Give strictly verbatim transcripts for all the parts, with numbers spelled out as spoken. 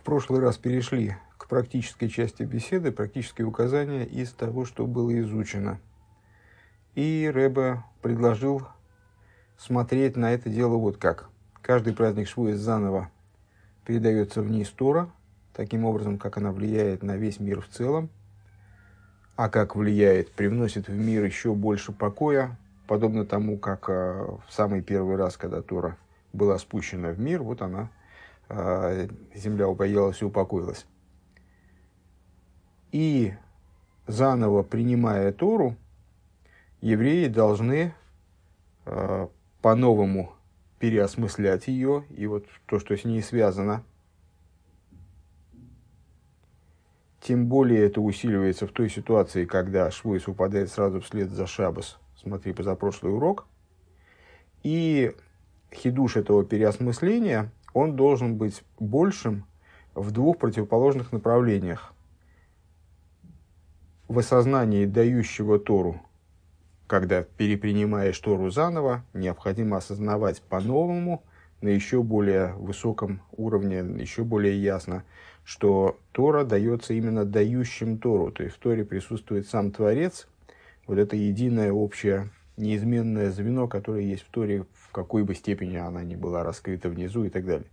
прошлый раз перешли к практической части беседы, практические указания из того, что было изучено. И Ребе предложил смотреть на это дело вот как. Каждый праздник Швуэс заново передается вниз Тора, таким образом, как она влияет на весь мир в целом, а как влияет, привносит в мир еще больше покоя, подобно тому, как в самый первый раз, когда Тора была спущена в мир, вот она, земля упоялась и упокоилась. И заново принимая Тору, евреи должны э, по-новому переосмыслять ее, и вот то, что с ней связано. Тем более это усиливается в той ситуации, когда Швуэс упадает сразу вслед за Шаббос. Смотри позапрошлый урок. И хидуш этого переосмысления, он должен быть большим в двух противоположных направлениях. В осознании дающего Тору, когда перепринимаешь Тору заново, необходимо осознавать по-новому, на еще более высоком уровне, еще более ясно, что Тора дается именно дающим Тору. То есть в Торе присутствует сам Творец, вот это единое, общее, неизменное звено, которое есть в Торе, в какой бы степени она ни была раскрыта внизу и так далее.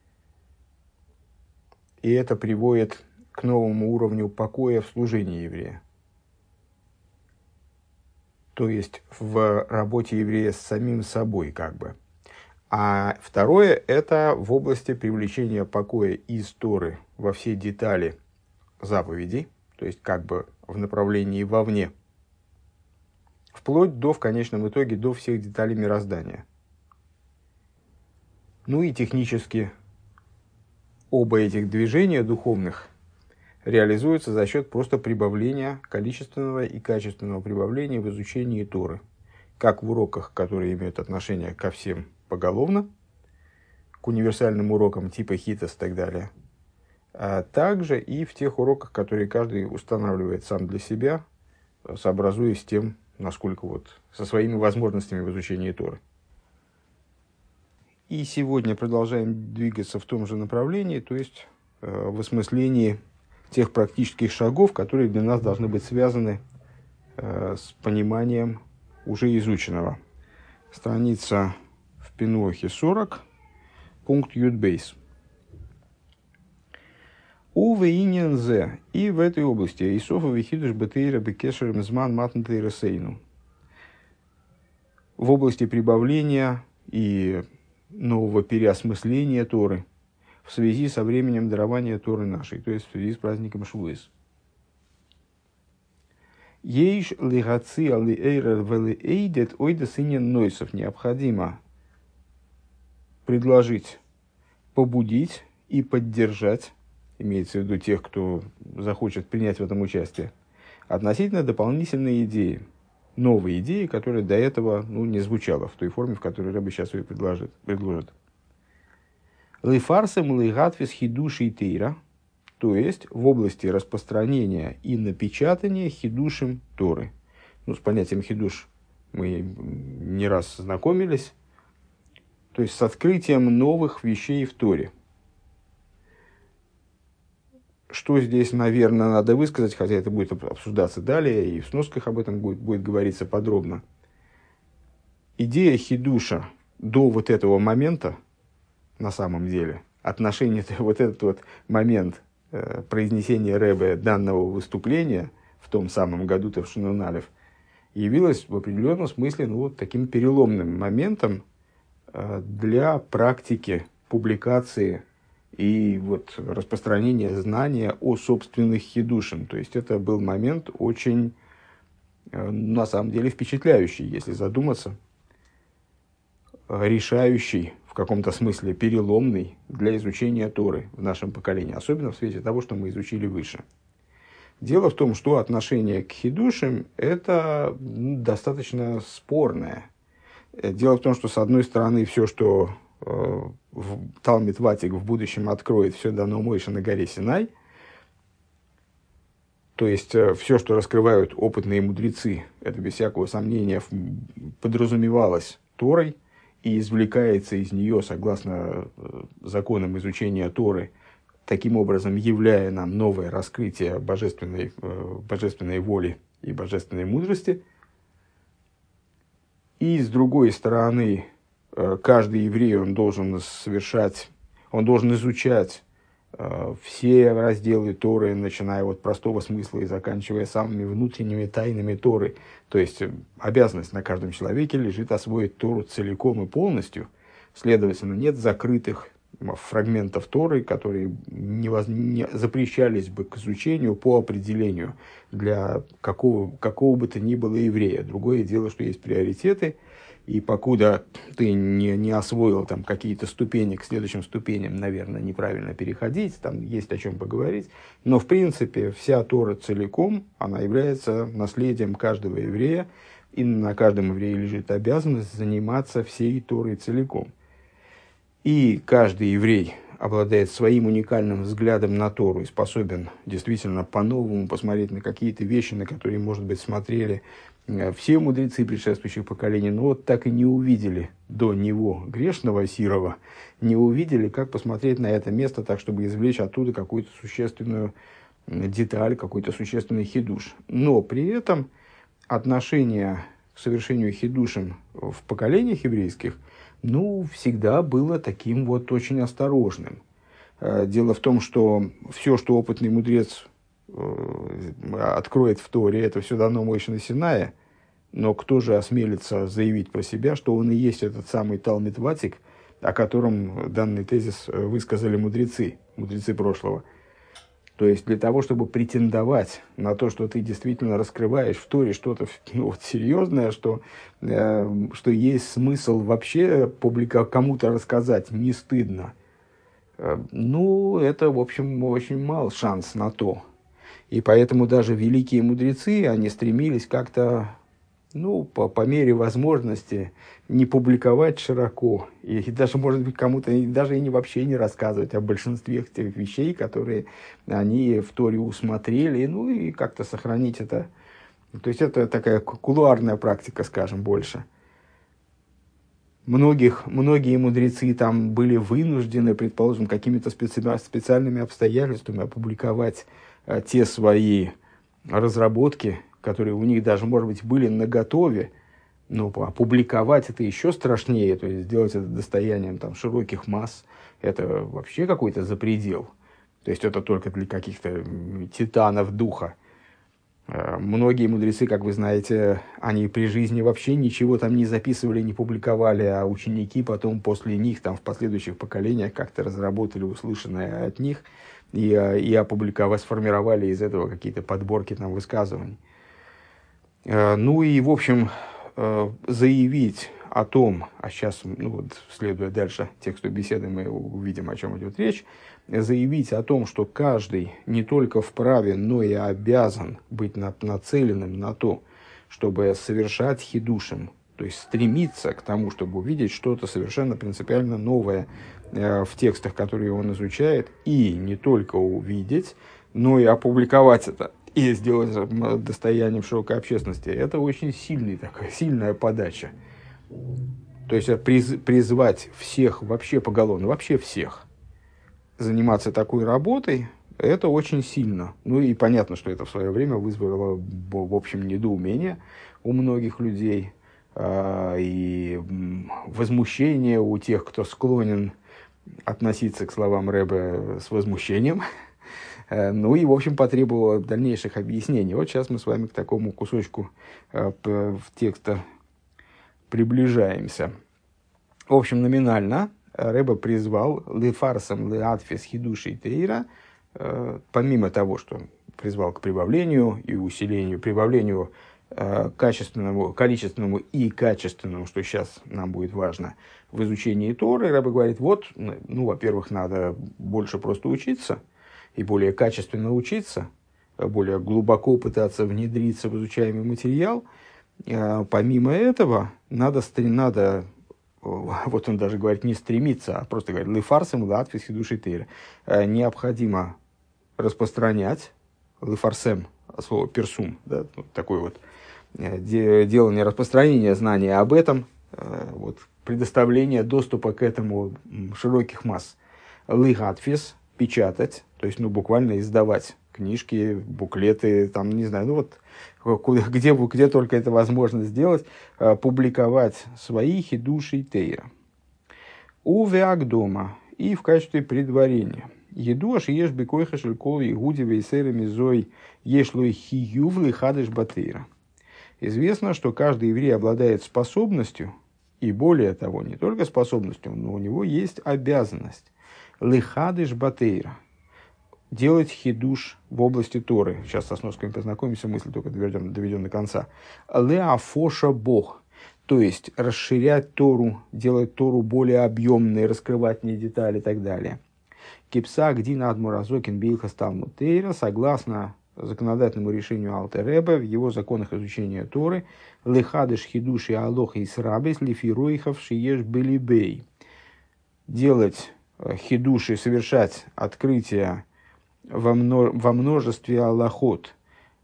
И это приводит к новому уровню покоя в служении еврея. То есть в работе еврея с самим собой как бы. А второе – это в области привлечения покоя из Торы во все детали заповедей, то есть как бы в направлении вовне, вплоть до, в конечном итоге, до всех деталей мироздания. Ну и технически оба этих движения духовных реализуются за счет просто прибавления, количественного и качественного прибавления в изучении Торы. Как в уроках, которые имеют отношение ко всем поголовно, к универсальным урокам типа хитос и так далее, а также и в тех уроках, которые каждый устанавливает сам для себя, сообразуясь с тем, насколько вот со своими возможностями в изучении Торы. И сегодня продолжаем двигаться в том же направлении, то есть э, в осмыслении тех практических шагов, которые для нас должны быть связаны э, с пониманием уже изученного. Страница в Пинуахе сорок, пункт Юдбейс. У вейнинзе, и в этой области Исофа вихидуш бетейра бекешерем зман матнтейра сейну. В области прибавления и нового переосмысления Торы в связи со временем дарования Торы нашей, то есть в связи с праздником Швуэс. Ейш лигаци али эйрер вели эйдет ойда сынен нойсов. Необходимо предложить, побудить и поддержать, имеется в виду тех, кто захочет принять в этом участие, относительно дополнительной идеи, новой идеи, которая до этого ну, не звучала в той форме, в которой Ребе сейчас ее предложит. предложит. Лейфарсем лейгатвис хидуши и тейра, то есть в области распространения и напечатания хидушим Торы. Ну, с понятием хидуш мы не раз знакомились, то есть с открытием новых вещей в Торе. Что здесь, наверное, надо высказать, хотя это будет обсуждаться далее, и в сносках об этом будет, будет говориться подробно. Идея хидуша до вот этого момента, на самом деле, отношение, вот этот вот момент э, произнесения Ребе данного выступления в том самом году Товшинун Алеф, явилось в определенном смысле ну, вот таким переломным моментом э, для практики публикации и вот распространения знания о собственных хидушин. То есть это был момент очень, э, на самом деле, впечатляющий, если задуматься, решающий, в каком-то смысле переломный для изучения Торы в нашем поколении, особенно в свете того, что мы изучили выше. Дело в том, что отношение к хидушим – это достаточно спорное. Дело в том, что, с одной стороны, все, что э, Талмид Ватик в будущем откроет, все дано Мойше на горе Синай, то есть э, все, что раскрывают опытные мудрецы, это без всякого сомнения подразумевалось Торой, и извлекается из нее, согласно законам изучения Торы, таким образом являя нам новое раскрытие божественной, божественной воли и божественной мудрости. И с другой стороны, каждый еврей, он должен совершать, он должен изучать все разделы Торы, начиная от простого смысла и заканчивая самыми внутренними тайнами Торы. То есть обязанность на каждом человеке лежит освоить Тору целиком и полностью. Следовательно, нет закрытых фрагментов Торы, которые не, воз... не запрещались бы к изучению по определению для какого, какого бы то ни было еврея. Другое дело, что есть приоритеты, и покуда ты не, не освоил там какие-то ступени, к следующим ступеням, наверное, неправильно переходить, там есть о чем поговорить. Но, в принципе, вся Тора целиком, она является наследием каждого еврея, и на каждом еврее лежит обязанность заниматься всей Торой целиком. И каждый еврей обладает своим уникальным взглядом на Тору и способен действительно по-новому посмотреть на какие-то вещи, на которые, может быть, смотрели все мудрецы предшествующих поколений, но вот так и не увидели до него, грешного Сирова, не увидели, как посмотреть на это место так, чтобы извлечь оттуда какую-то существенную деталь, какой-то существенный хидуш. Но при этом отношение к совершению хидушем в поколениях еврейских, ну, всегда было таким вот очень осторожным. Дело в том, что все, что опытный мудрец откроет в Торе, это все дано Моше на Синае, но кто же осмелится заявить про себя, что он и есть этот самый Талмид Ватик, о котором данный тезис высказали мудрецы, мудрецы прошлого. То есть для того, чтобы претендовать на то, что ты действительно раскрываешь в Торе что-то ну, вот, серьезное, что, э, что есть смысл вообще публика кому-то рассказать, не стыдно, э, ну, это, в общем, очень мал шанс на то. И поэтому даже великие мудрецы, они стремились как-то, ну, по, по мере возможности не публиковать широко. И, и даже, может быть, кому-то даже и не, вообще не рассказывать о большинстве тех вещей, которые они в Торе усмотрели, ну, и как-то сохранить это. То есть, это такая кулуарная практика, скажем, больше. Многих, многие мудрецы там были вынуждены, предположим, какими-то специ- специальными обстоятельствами опубликовать а, те свои разработки, которые у них даже, может быть, были наготове, но опубликовать это еще страшнее, то есть сделать это достоянием там, широких масс, это вообще какой-то запредел. То есть это только для каких-то титанов духа. Многие мудрецы, как вы знаете, они при жизни вообще ничего там не записывали, не публиковали, а ученики потом после них, там, в последующих поколениях как-то разработали услышанное от них и, и опубликовали, сформировали из этого какие-то подборки там, высказываний. Ну и, в общем, заявить о том, а сейчас, ну, вот, следуя дальше тексту беседы, мы увидим, о чем идет речь, заявить о том, что каждый не только вправе, но и обязан быть нацеленным на то, чтобы совершать хидушим, то есть стремиться к тому, чтобы увидеть что-то совершенно принципиально новое в текстах, которые он изучает, и не только увидеть, но и опубликовать это и сделать достоянием широкой общественности. Это очень сильный, такая, сильная подача. То есть приз, призвать всех вообще поголовно, вообще всех, заниматься такой работой, это очень сильно. Ну и понятно, что это в свое время вызвало, в общем, недоумение у многих людей и возмущение у тех, кто склонен относиться к словам Ребе с возмущением. Ну и, в общем, потребовало дальнейших объяснений. Вот сейчас мы с вами к такому кусочку в текста приближаемся. В общем, номинально Ребе призвал «Лефарсам леатфис хидушей тейра», помимо того, что призвал к прибавлению и усилению, прибавлению качественному, количественному и качественному, что сейчас нам будет важно, в изучении Торы, Ребе говорит, вот, ну, во-первых, надо больше просто учиться, и более качественно учиться, более глубоко пытаться внедриться в изучаемый материал. Помимо этого, надо, надо вот он даже говорит, не стремиться, а просто говорит, лефарсем латфис хидушей тейра. Необходимо распространять, лефарсем, слово персум, да, вот такое вот делание распространения знания об этом, вот, предоставление доступа к этому широких масс. Лихатфис, печатать, то есть, ну, буквально издавать книжки, буклеты, там, не знаю, ну вот, куда, где, где только это возможно сделать, э, публиковать свои хидуши тейра. У дома и в качестве предварения. Едуаш еш бекойха шелькол игуди вейсера мизой ешлой хиюв лихадыш батейра. Известно, что каждый еврей обладает способностью, и более того, не только способностью, но у него есть обязанность лихадыш батейра, делать хидуш в области Торы. Сейчас со сносками познакомимся, мысль только доведем, доведем до конца. Леафоша Бог, то есть расширять Тору, делать Тору более объемной, раскрывать не детали и так далее. Кипса гдина адмуразокин бейхас талмуд тейра, согласно законодательному решению Алтер Ребе в его законах изучения Торы, лехадыш хидуши алох и срабес лифируихов шиеш белибей, делать хидуши, совершать открытия во, мно, во множестве аллахот,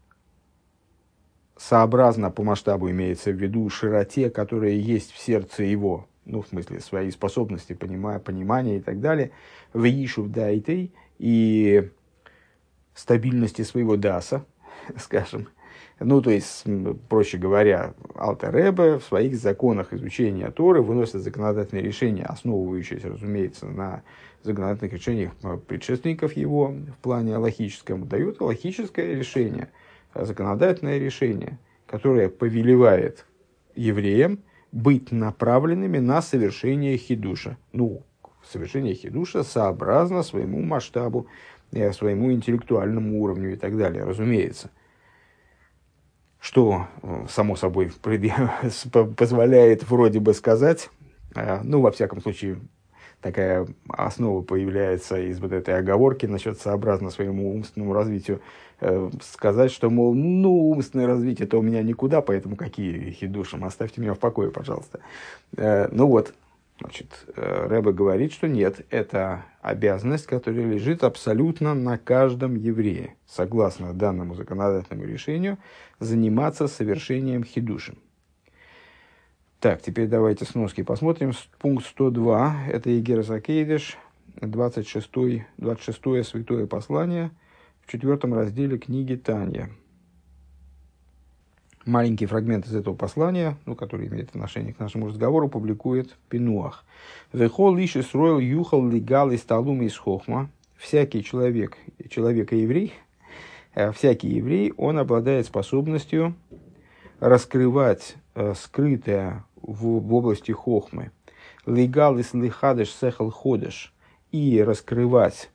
сообразно по масштабу имеется в виду широте, которая есть в сердце его, ну, в смысле, своей способности, понимания, понимания и так далее, в Ишув Дайтей и стабильности своего даса, скажем. Ну, то есть, проще говоря, Алтер Ребе в своих законах изучения Торы выносит законодательные решения, основывающиеся, разумеется, на законодательных решениях предшественников его в плане алахическом, дает алахическое решение, законодательное решение, которое повелевает евреям быть направленными на совершение хидуша. Ну, совершение хидуша сообразно своему масштабу, своему интеллектуальному уровню и так далее, разумеется. Что, само собой, позволяет вроде бы сказать, ну, во всяком случае, такая основа появляется из вот этой оговорки насчет сообразно своему умственному развитию, сказать, что, мол, ну, умственное развитие-то у меня никуда, поэтому какие хидушим, оставьте меня в покое, пожалуйста. Ну вот, значит, Ребе говорит, что нет, это обязанность, которая лежит абсолютно на каждом еврее, согласно данному законодательному решению, заниматься совершением хидушим. Так, теперь давайте сноски посмотрим. Пункт сто два, это Игерес Акейдеш, двадцать шестое, двадцать шестое святое послание в четвертом разделе книги Танья. Маленький фрагмент из этого послания, ну, который имеет отношение к нашему разговору, публикует Пинуах. «Вехол лиши строил юхал легал из талум из хохма». Всякий человек, человек и еврей, всякий еврей, он обладает способностью раскрывать э, скрытое в, в области хохмы. Легал из лихадеш сехал ходеш. И раскрывать,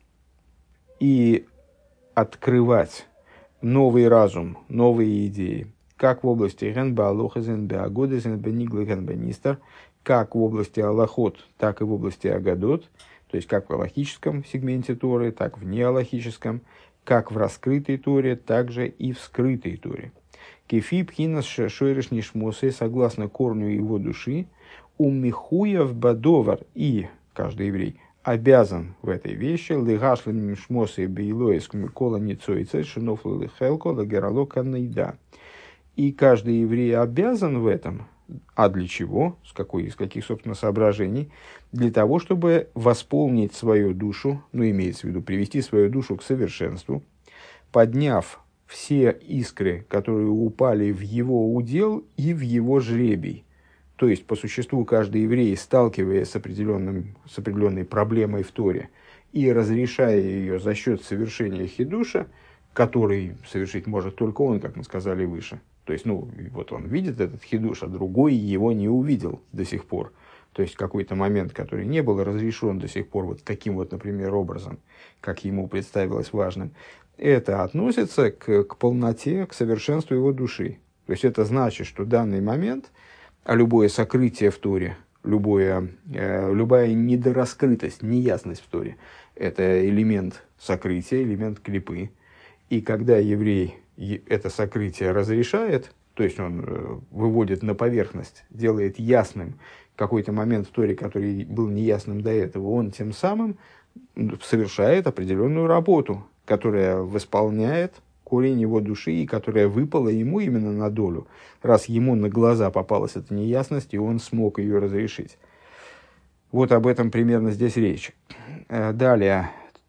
и открывать новый разум, новые идеи. Как в области генба алохазен беагодезен бенигла генбенистер, как в области аллахот, так и в области агадот, то есть как в аллахическом сегменте Торы, так в неаллахическом, как в раскрытой Торе, так же и в скрытой Торе. Кефи пхинас шойреш нишмосы, согласно корню его души, умихуев бадовар, и каждый еврей обязан в этой вещи лигашлин нишмосы бейлоис кола ницоице шиноф лихелко лагерало канейда. И каждый еврей обязан в этом, а для чего, с какой, из каких, собственно, соображений, для того, чтобы восполнить свою душу, ну, имеется в виду, привести свою душу к совершенству, подняв все искры, которые упали в его удел и в его жребий. То есть, по существу, каждый еврей, сталкиваясь с, определенным, с определенной проблемой в Торе и разрешая ее за счет совершения хидуша, который совершить может только он, как мы сказали выше. То есть, ну, вот он видит этот хидуш, а другой его не увидел до сих пор. То есть, какой-то момент, который не был разрешен до сих пор вот таким вот, например, образом, как ему представилось важным, это относится к, к полноте, к совершенству его души. То есть, это значит, что данный момент, а любое сокрытие в Торе, любое, э, любая недораскрытость, неясность в Торе, это элемент сокрытия, элемент клипы. И когда еврей это сокрытие разрешает, то есть он выводит на поверхность, делает ясным какой-то момент в Торе, который был неясным до этого, он тем самым совершает определенную работу, которая восполняет корень его души и которая выпала ему именно на долю, раз ему на глаза попалась эта неясность, и он смог ее разрешить. Вот об этом примерно здесь речь. Далее,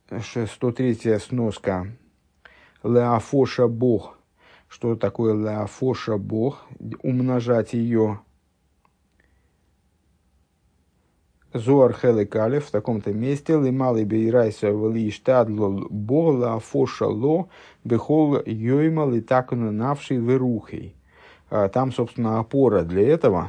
сто третья сноска. Леафоша Бог. Что такое леафоша Бог? Умножать ее. Зоар Хелек Алеф в таком-то месте. Лималый бейрайса вали штадло Бог леафоша ло бехол йойма литакуна навший верухей. Там, собственно, опора для этого.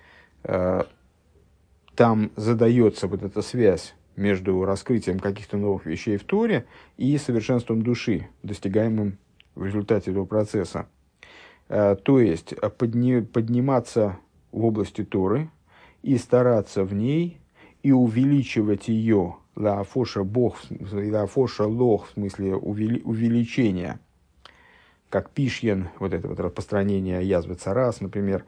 Там задается вот эта связь между раскрытием каких-то новых вещей в Торе и совершенством души, достигаемым в результате этого процесса. То есть подни, подниматься в области Торы и стараться в ней и увеличивать ее, лаафоша Бог, лаафоша лох, в смысле увели, увеличения, как пишьен, вот это вот распространение язвы царас, например,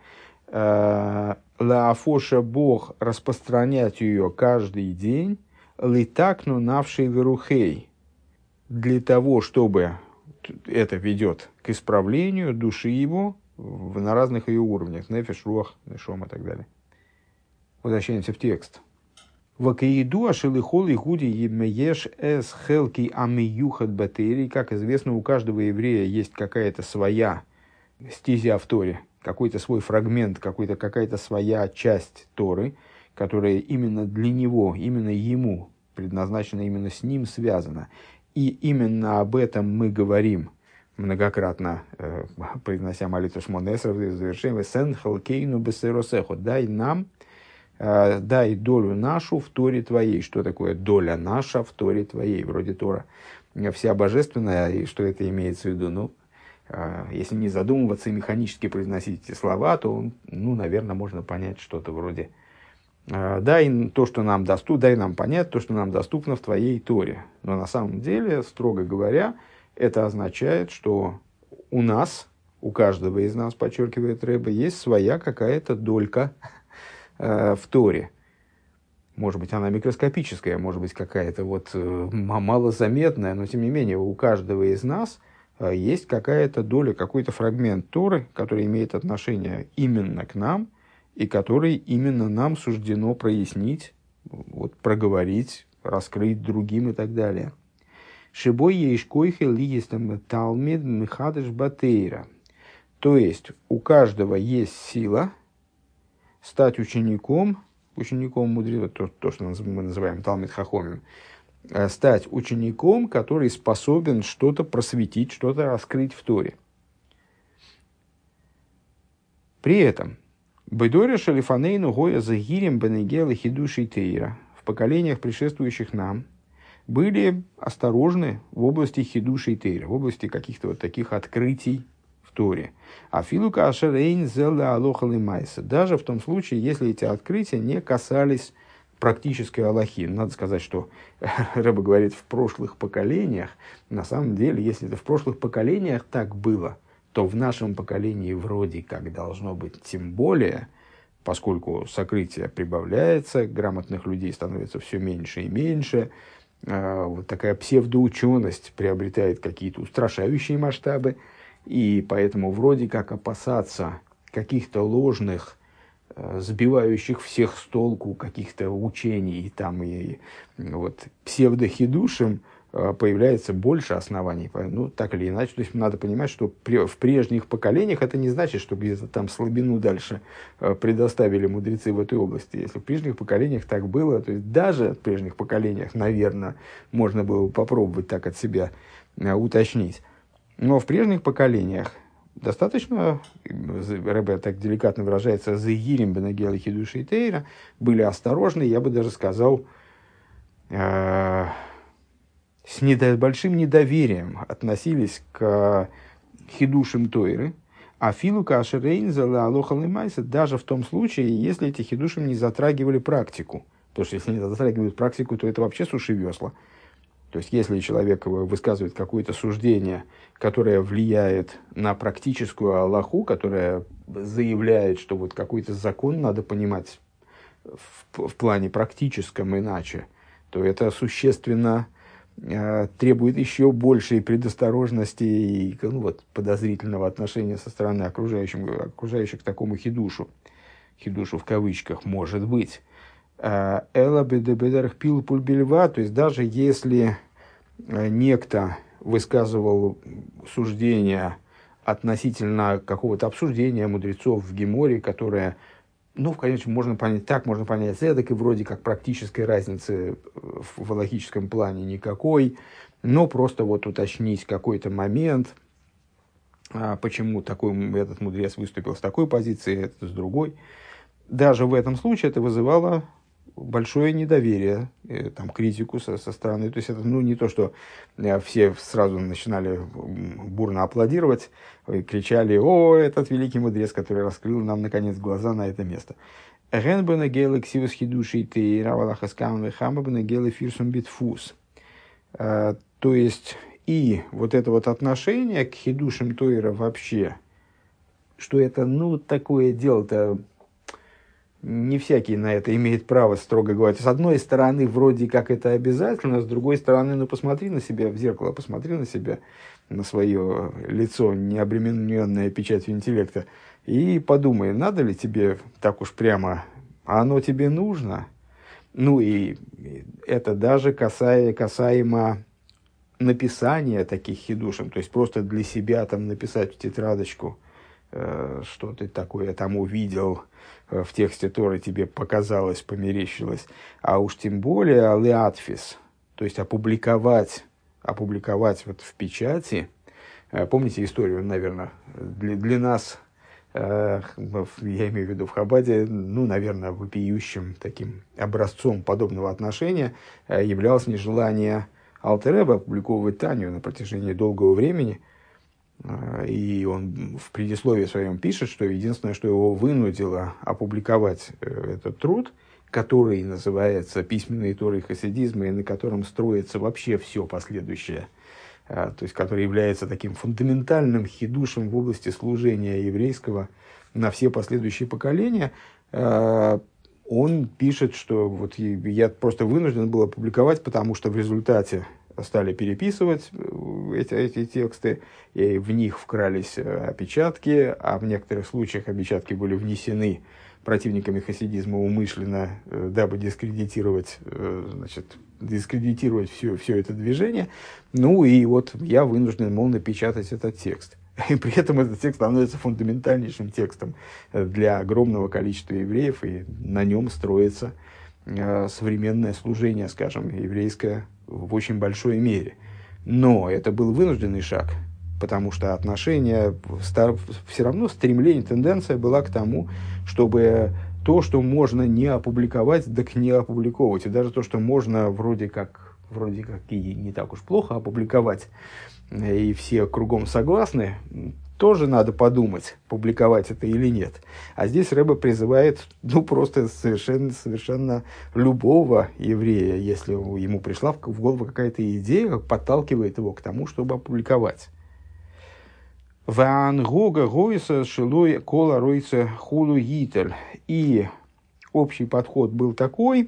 лаафоша Бог, распространять ее каждый день, литакну навший верухей, для того, чтобы это ведет к исправлению души его в, на разных ее уровнях, нефеш, руах, нешом и так далее. Возвращаемся в текст. Вакаиду ашелихол игуди емееш эс хелки амиюхат батери. Как известно, у каждого еврея есть какая-то своя стезя в Торе, какой-то свой фрагмент, какой-то, какая-то своя часть Торы, которая именно для него, именно ему предназначена, именно с ним связана. И именно об этом мы говорим многократно, э, произнося молитву Шмон Эсрей в завершении «Сен халкейну бесеросеху» «Дай нам, э, дай долю нашу в Торе Твоей». Что такое доля наша в Торе Твоей? Вроде Тора вся божественная, и что это имеется в виду? Ну, э, если не задумываться и механически произносить эти слова, то, ну, наверное, можно понять что-то вроде «Дай то, что нам доступно, дай нам понять то, что нам доступно в Твоей Торе». Но на самом деле, строго говоря, это означает, что у нас, у каждого из нас, подчеркивает Ребе, есть своя какая-то долька э, в Торе. Может быть, она микроскопическая, может быть, какая-то вот э, малозаметная, но тем не менее, у каждого из нас э, есть какая-то доля, какой-то фрагмент Торы, который имеет отношение именно к нам, и который именно нам суждено прояснить, вот, проговорить, раскрыть другим и так далее. Шибой ейшкойхе лиестам талмид михадыш батейра. То есть, у каждого есть сила стать учеником, учеником мудреца, то, то, что мы называем талмид хахомим, стать учеником, который способен что-то просветить, что-то раскрыть в Торе. При этом, Бейдоре шалифанейну гоя загирем бенегела хидуши тейра. В поколениях, предшествующих нам, были осторожны в области хидуши тейра, в области каких-то вот таких открытий в Торе. А филука ашерейн зелла алоха лимайса. Даже в том случае, если эти открытия не касались практической алахи. Надо сказать, что Ребе говорит в прошлых поколениях. На самом деле, если это в прошлых поколениях так было, то в нашем поколении вроде как должно быть тем более, поскольку сокрытие прибавляется, грамотных людей становится все меньше и меньше, э, вот такая псевдоученость приобретает какие-то устрашающие масштабы, и поэтому вроде как опасаться каких-то ложных, э, сбивающих всех с толку каких-то учений там, и вот, псевдохидушим, появляется больше оснований. Ну, так или иначе, то есть надо понимать, что при, в прежних поколениях это не значит, что где-то там слабину дальше предоставили мудрецы в этой области. Если в прежних поколениях так было, то есть даже в прежних поколениях, наверное, можно было попробовать так от себя уточнить. Но в прежних поколениях достаточно, Ребе так деликатно выражается, «зэгирим бенегела хидуши и тейра», были осторожны, я бы даже сказал, э- с недо, большим недоверием относились к хидушим Тойры, а филука ашерейн зала алоха лимайса, даже в том случае, если эти хидушим не затрагивали практику. Потому что если не затрагивают практику, то это вообще суши весла. То есть, если человек высказывает какое-то суждение, которое влияет на практическую алаху, которое заявляет, что вот какой-то закон надо понимать в, в плане практическом иначе, то это существенно требует еще большей предосторожности и, ну, вот, подозрительного отношения со стороны окружающих, окружающих к такому хидушу. Хидушу в кавычках, может быть. Эла бедебедерх пил пульбельва, то есть даже если некто высказывал суждения относительно какого-то обсуждения мудрецов в Геморе, которое, ну, в конечном можно понять так, можно понять эдак, и вроде как практической разницы в логическом плане никакой, но просто вот уточнить какой-то момент, почему такой, этот мудрец выступил с такой позиции, этот с другой. Даже в этом случае это вызывало большое недоверие, там, критику со, со стороны. То есть это, ну, не то, что все сразу начинали бурно аплодировать, кричали: «О, этот великий мудрец, который раскрыл нам, наконец, глаза на это место». То есть и вот это вот отношение к хидушам Тойра вообще, что это, ну, такое дело-то, не всякий на это имеет право, строго говоря. С одной стороны, вроде как это обязательно, с другой стороны, ну, посмотри на себя в зеркало, посмотри на себя, на свое лицо, не обремененное печатью интеллекта, и подумай, надо ли тебе так уж прямо, а оно тебе нужно? Ну, и это даже касаемо, касаемо написания таких хидушем, то есть просто для себя там написать в тетрадочку, э, что ты такое там увидел в тексте Торы, тебе показалось, померещилось, а уж тем более алеатфис, то есть опубликовать, опубликовать вот в печати. Помните историю, наверное, для, для нас, э, я имею в виду в Хабаде, ну, наверное, вопиющим таким образцом подобного отношения являлось нежелание Алтер Ребе опубликовывать Танию на протяжении долгого времени. И он в предисловии своем пишет, что единственное, что его вынудило опубликовать этот труд, который называется «Письменные Торы хасидизма», и на котором строится вообще все последующее, то есть который является таким фундаментальным хидушем в области служения еврейского на все последующие поколения, он пишет, что вот я просто вынужден был опубликовать, потому что в результате стали переписывать эти, эти тексты, и в них вкрались опечатки, а в некоторых случаях опечатки были внесены противниками хасидизма умышленно, дабы дискредитировать, значит, дискредитировать все, все это движение. Ну и вот я вынужден, мол, напечатать этот текст. И при этом этот текст становится фундаментальнейшим текстом для огромного количества евреев, и на нем строится современное служение, скажем, еврейское в очень большой мере. Но это был вынужденный шаг, потому что отношение, все равно стремление, тенденция была к тому, чтобы то, что можно не опубликовать, так не опубликовывать. И даже то, что можно вроде как, вроде как и не так уж плохо опубликовать, и все кругом согласны, тоже надо подумать, публиковать это или нет. А здесь Ребе призывает, ну, просто совершенно, совершенно любого еврея, если ему пришла в голову какая-то идея, подталкивает его к тому, чтобы опубликовать. «Ваан гога гойса шилой кола ройса хулу гитель». И общий подход был такой,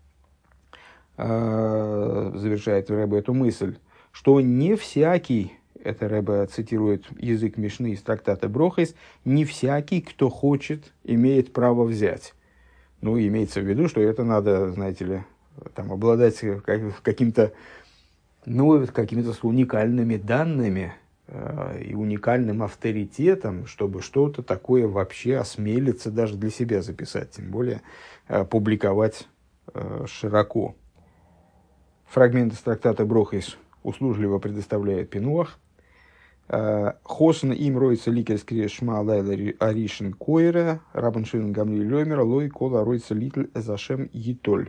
э, завершает Ребе эту мысль, что не всякий, это Ребе цитирует язык Мишны из трактата Брохис, не всякий, кто хочет, имеет право взять. Ну, имеется в виду, что это надо, знаете ли, там, обладать каким-то, ну, какими-то уникальными данными э, и уникальным авторитетом, чтобы что-то такое вообще осмелиться даже для себя записать, тем более э, публиковать э, широко. Фрагмент из трактата Брохис услужливо предоставляет Пинуах. Хосн им роется ликель скрешма лайла аришин койра, рабан шин гамли лёмер, лой кола роется литль зашем етоль.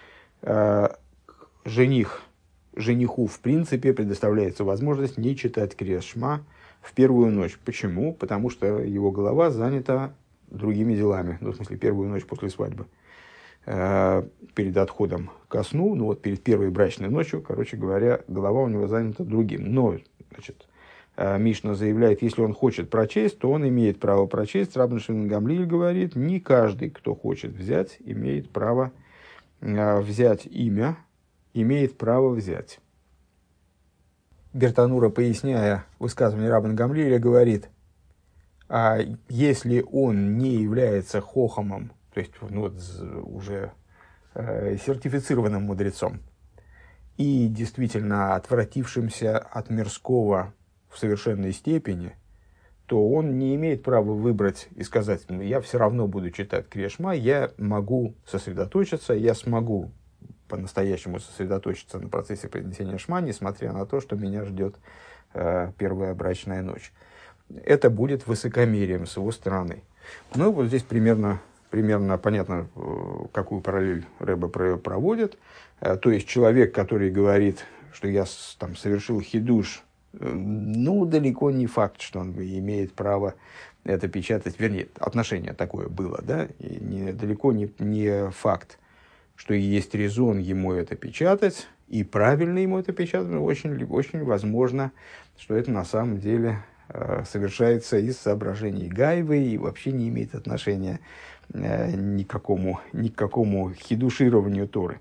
Жених, жениху в принципе предоставляется возможность не читать крешма в первую ночь. Почему? Потому что его голова занята другими делами. Ну, в смысле, первую ночь после свадьбы. Перед отходом ко сну, ну вот перед первой брачной ночью, короче говоря, голова у него занята другим. Но, значит, Мишна заявляет, если он хочет прочесть, то он имеет право прочесть. Рабан Шимон Гамлиэль говорит, не каждый, кто хочет взять, имеет право взять имя, имеет право взять. Бертанура, поясняя высказывание Рабан Гамлиэля, говорит, а если он не является хохомом, то есть ну, вот, уже э, сертифицированным мудрецом, и действительно отвратившимся от мирского в совершенной степени, то он не имеет права выбрать и сказать: я все равно буду читать Крия Шма, я могу сосредоточиться, я смогу по-настоящему сосредоточиться на процессе произнесения Шма, несмотря на то, что меня ждет э, первая брачная ночь. Это будет высокомерием с его стороны. Ну, вот здесь примерно, примерно понятно, какую параллель Рэбе проводит. То есть человек, который говорит, что я там совершил хидуш, ну, далеко не факт, что он имеет право это печатать. Вернее, отношение такое было, да, и не, далеко не, не факт, что есть резон ему это печатать, и правильно ему это печатать. Очень, очень возможно, что это на самом деле совершается из соображений гайвы и вообще не имеет отношения э, никакому, никакому хидушированию Торы.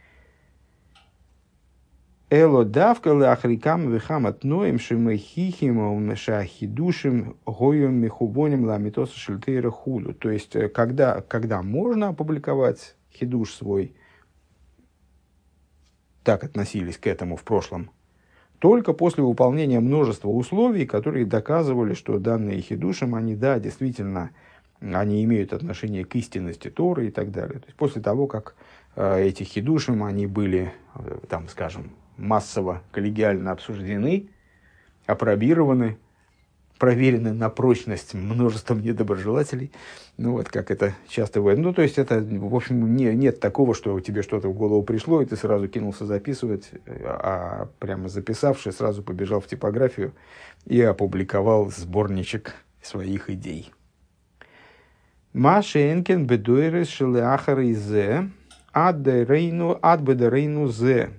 Эло давка лахрикам вихам отноем шимахихим шахидушим гоем михубоним ламитоса шельтейра худу. То есть, когда, когда можно опубликовать хидуш свой, так относились к этому в прошлом, только после выполнения множества условий, которые доказывали, что данные хидушим, они, да, действительно, они имеют отношение к истинности Торы и так далее. То есть, после того, как э, эти хидушим, они были, э, там, скажем, массово, коллегиально обсуждены, апробированы, проверены на прочность множеством недоброжелателей. Ну, вот как это часто бывает. Ну, то есть, это, в общем, не, нет такого, что тебе что-то в голову пришло, и ты сразу кинулся записывать, а прямо записавший сразу побежал в типографию и опубликовал сборничек своих идей. Машенкен бедуэрес шелеахар изе адбедерейну адбедерейну зе.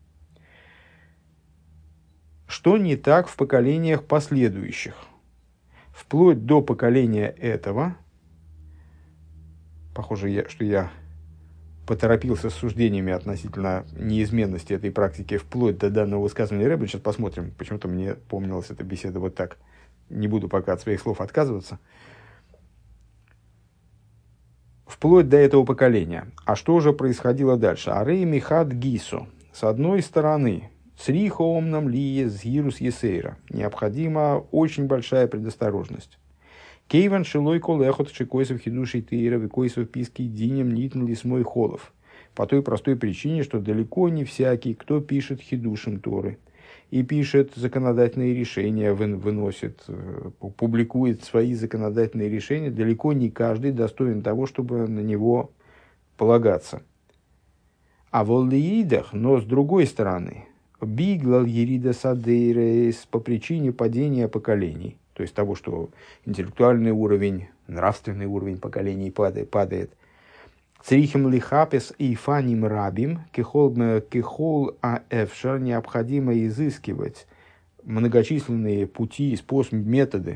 Что не так в поколениях последующих? Вплоть до поколения этого, похоже, я, что я поторопился с суждениями относительно неизменности этой практики вплоть до данного высказывания Рэбе. Сейчас посмотрим, почему-то мне помнилась эта беседа вот так. Не буду пока от своих слов отказываться. Вплоть до этого поколения. А что же происходило дальше? Арей михад гисо. С одной стороны, сриха омнам лие згирус есейра. Необходима очень большая предосторожность. Кейван шилой колехот шикойсов хидушей тейра викойсов писки динем нитн лисмой холов. По той простой причине, что далеко не всякий, кто пишет хидушем Торы и пишет законодательные решения, выносит, публикует свои законодательные решения, далеко не каждый достоин того, чтобы на него полагаться. А воллиидах, но с другой стороны, биглал ерида садейрес, по причине падения поколений, то есть того, что интеллектуальный уровень, нравственный уровень поколений падает, падает. Црихим лихапес и фаним рабим, кехол аэфшар, необходимо изыскивать многочисленные пути, способы, методы,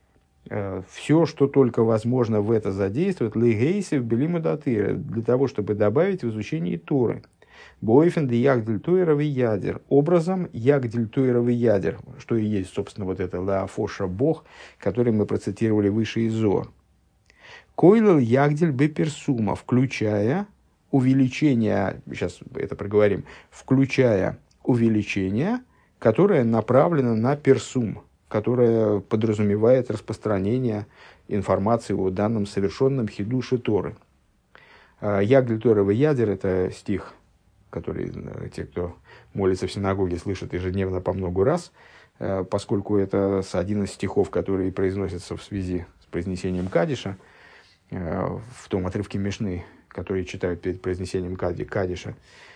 все, что только возможно в это задействовать, лигейсев белимудатыра, для того, чтобы добавить в изучение Торы. Бойфен де ягдель тойровый ядер. Образом ягдель тойровый ядер, что и есть, собственно, вот это лаафоша Бог, который мы процитировали выше из Зоар. Койлел ягдель беперсума, включая увеличение, сейчас это проговорим, включая увеличение, которое направлено на персум, которое подразумевает распространение информации о данном совершенном хидуше Торы. Ягдель тойровый ядер — это стих, который те, кто молится в синагоге, слышат ежедневно по много раз, поскольку это один из стихов, которые произносятся в связи с произнесением Кадиша, в том отрывке Мишны, который читают перед произнесением Кадиша.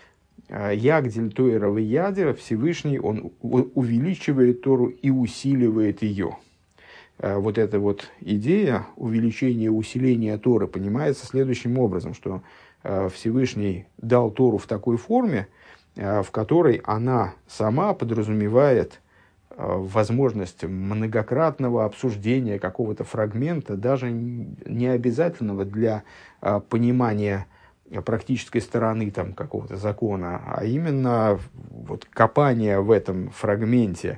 Ягдель тойров и ядер, Всевышний, он увеличивает Тору и усиливает ее. Вот эта вот идея увеличения, усиления Торы понимается следующим образом, что Всевышний дал Тору в такой форме, в которой она сама подразумевает возможность многократного обсуждения какого-то фрагмента, даже не обязательного для понимания практической стороны там, какого-то закона, а именно вот, копания в этом фрагменте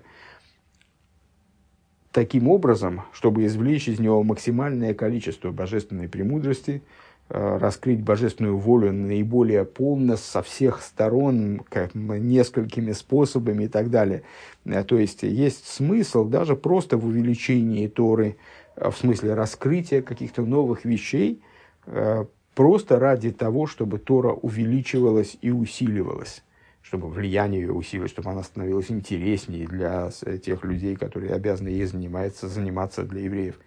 таким образом, чтобы извлечь из него максимальное количество божественной премудрости, раскрыть божественную волю наиболее полно, со всех сторон, как, несколькими способами и так далее. То есть есть смысл даже просто в увеличении Торы, в смысле раскрытия каких-то новых вещей, просто ради того, чтобы Тора увеличивалась и усиливалась, чтобы влияние ее усилилось, чтобы она становилась интереснее для тех людей, которые обязаны ей заниматься, заниматься для евреев.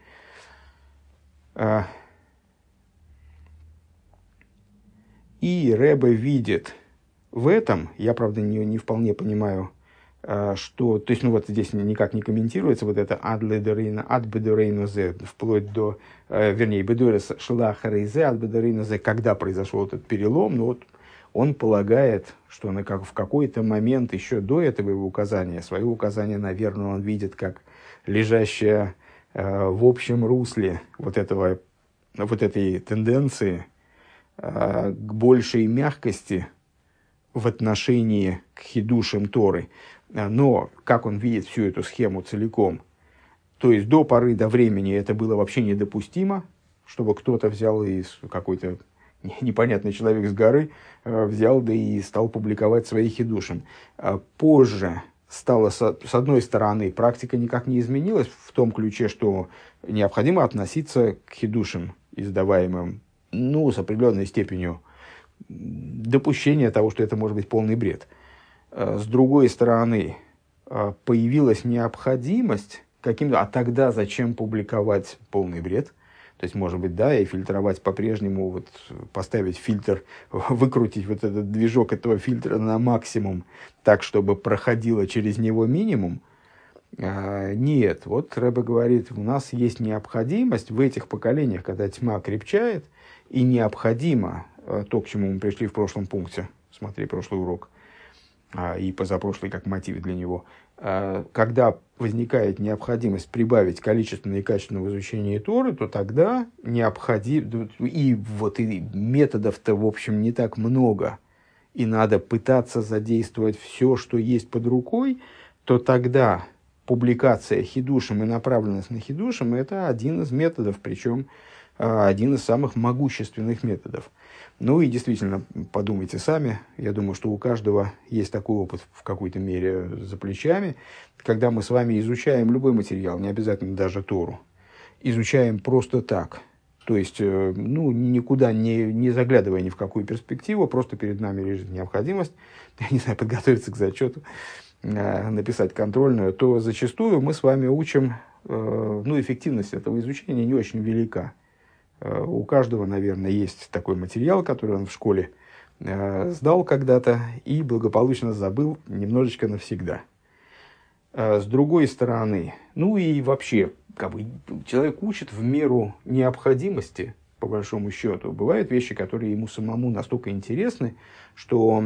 И Ребе видит в этом, я, правда, не, не вполне понимаю, что, то есть, ну вот здесь никак не комментируется вот это ад ледерейна, ад бедерейна зе, вплоть до, вернее, бедерес шлахарейзе, ад бедерейна зе, когда произошел этот перелом, но вот он полагает, что на как, в какой-то момент еще до этого его указания, свое указание, наверное, он видит как лежащее э, в общем русле вот, этого, вот этой тенденции к большей мягкости в отношении к хидушам Торы. Но как он видит всю эту схему целиком, то есть до поры до времени это было вообще недопустимо, чтобы кто-то взял и какой-то непонятный человек с горы взял да и стал публиковать свои хидушим. Позже стало, с одной стороны, практика никак не изменилась в том ключе, что необходимо относиться к хидушам, издаваемым, ну, с определенной степенью допущения того, что это может быть полный бред. С другой стороны, появилась необходимость каким-то... А тогда зачем публиковать полный бред? То есть, может быть, да, и фильтровать по-прежнему, вот, поставить фильтр, выкрутить вот этот движок этого фильтра на максимум, так, чтобы проходило через него минимум. А, нет, вот Ребе говорит, у нас есть необходимость в этих поколениях, когда тьма крепчает, и необходимо то, к чему мы пришли в прошлом пункте, смотри, прошлый урок, и позапрошлый как мотив для него, когда возникает необходимость прибавить количественное и качественное в изучении Торы, то тогда необходимо, и вот и методов-то, в общем, не так много, и надо пытаться задействовать все, что есть под рукой, то тогда публикация хидушем и направленность на хидушем – это один из методов, причем один из самых могущественных методов. Ну и действительно, подумайте сами, я думаю, что у каждого есть такой опыт в какой-то мере за плечами, когда мы с вами изучаем любой материал, не обязательно даже Тору, изучаем просто так, то есть, ну, никуда не, не заглядывая ни в какую перспективу, просто перед нами лежит необходимость, я не знаю, подготовиться к зачету, написать контрольную, то зачастую мы с вами учим, ну, эффективность этого изучения не очень велика. У каждого, наверное, есть такой материал, который он в школе э, сдал когда-то и благополучно забыл немножечко навсегда. Э, с другой стороны, ну и вообще, как бы, человек учит в меру необходимости, по большому счету. Бывают вещи, которые ему самому настолько интересны, что,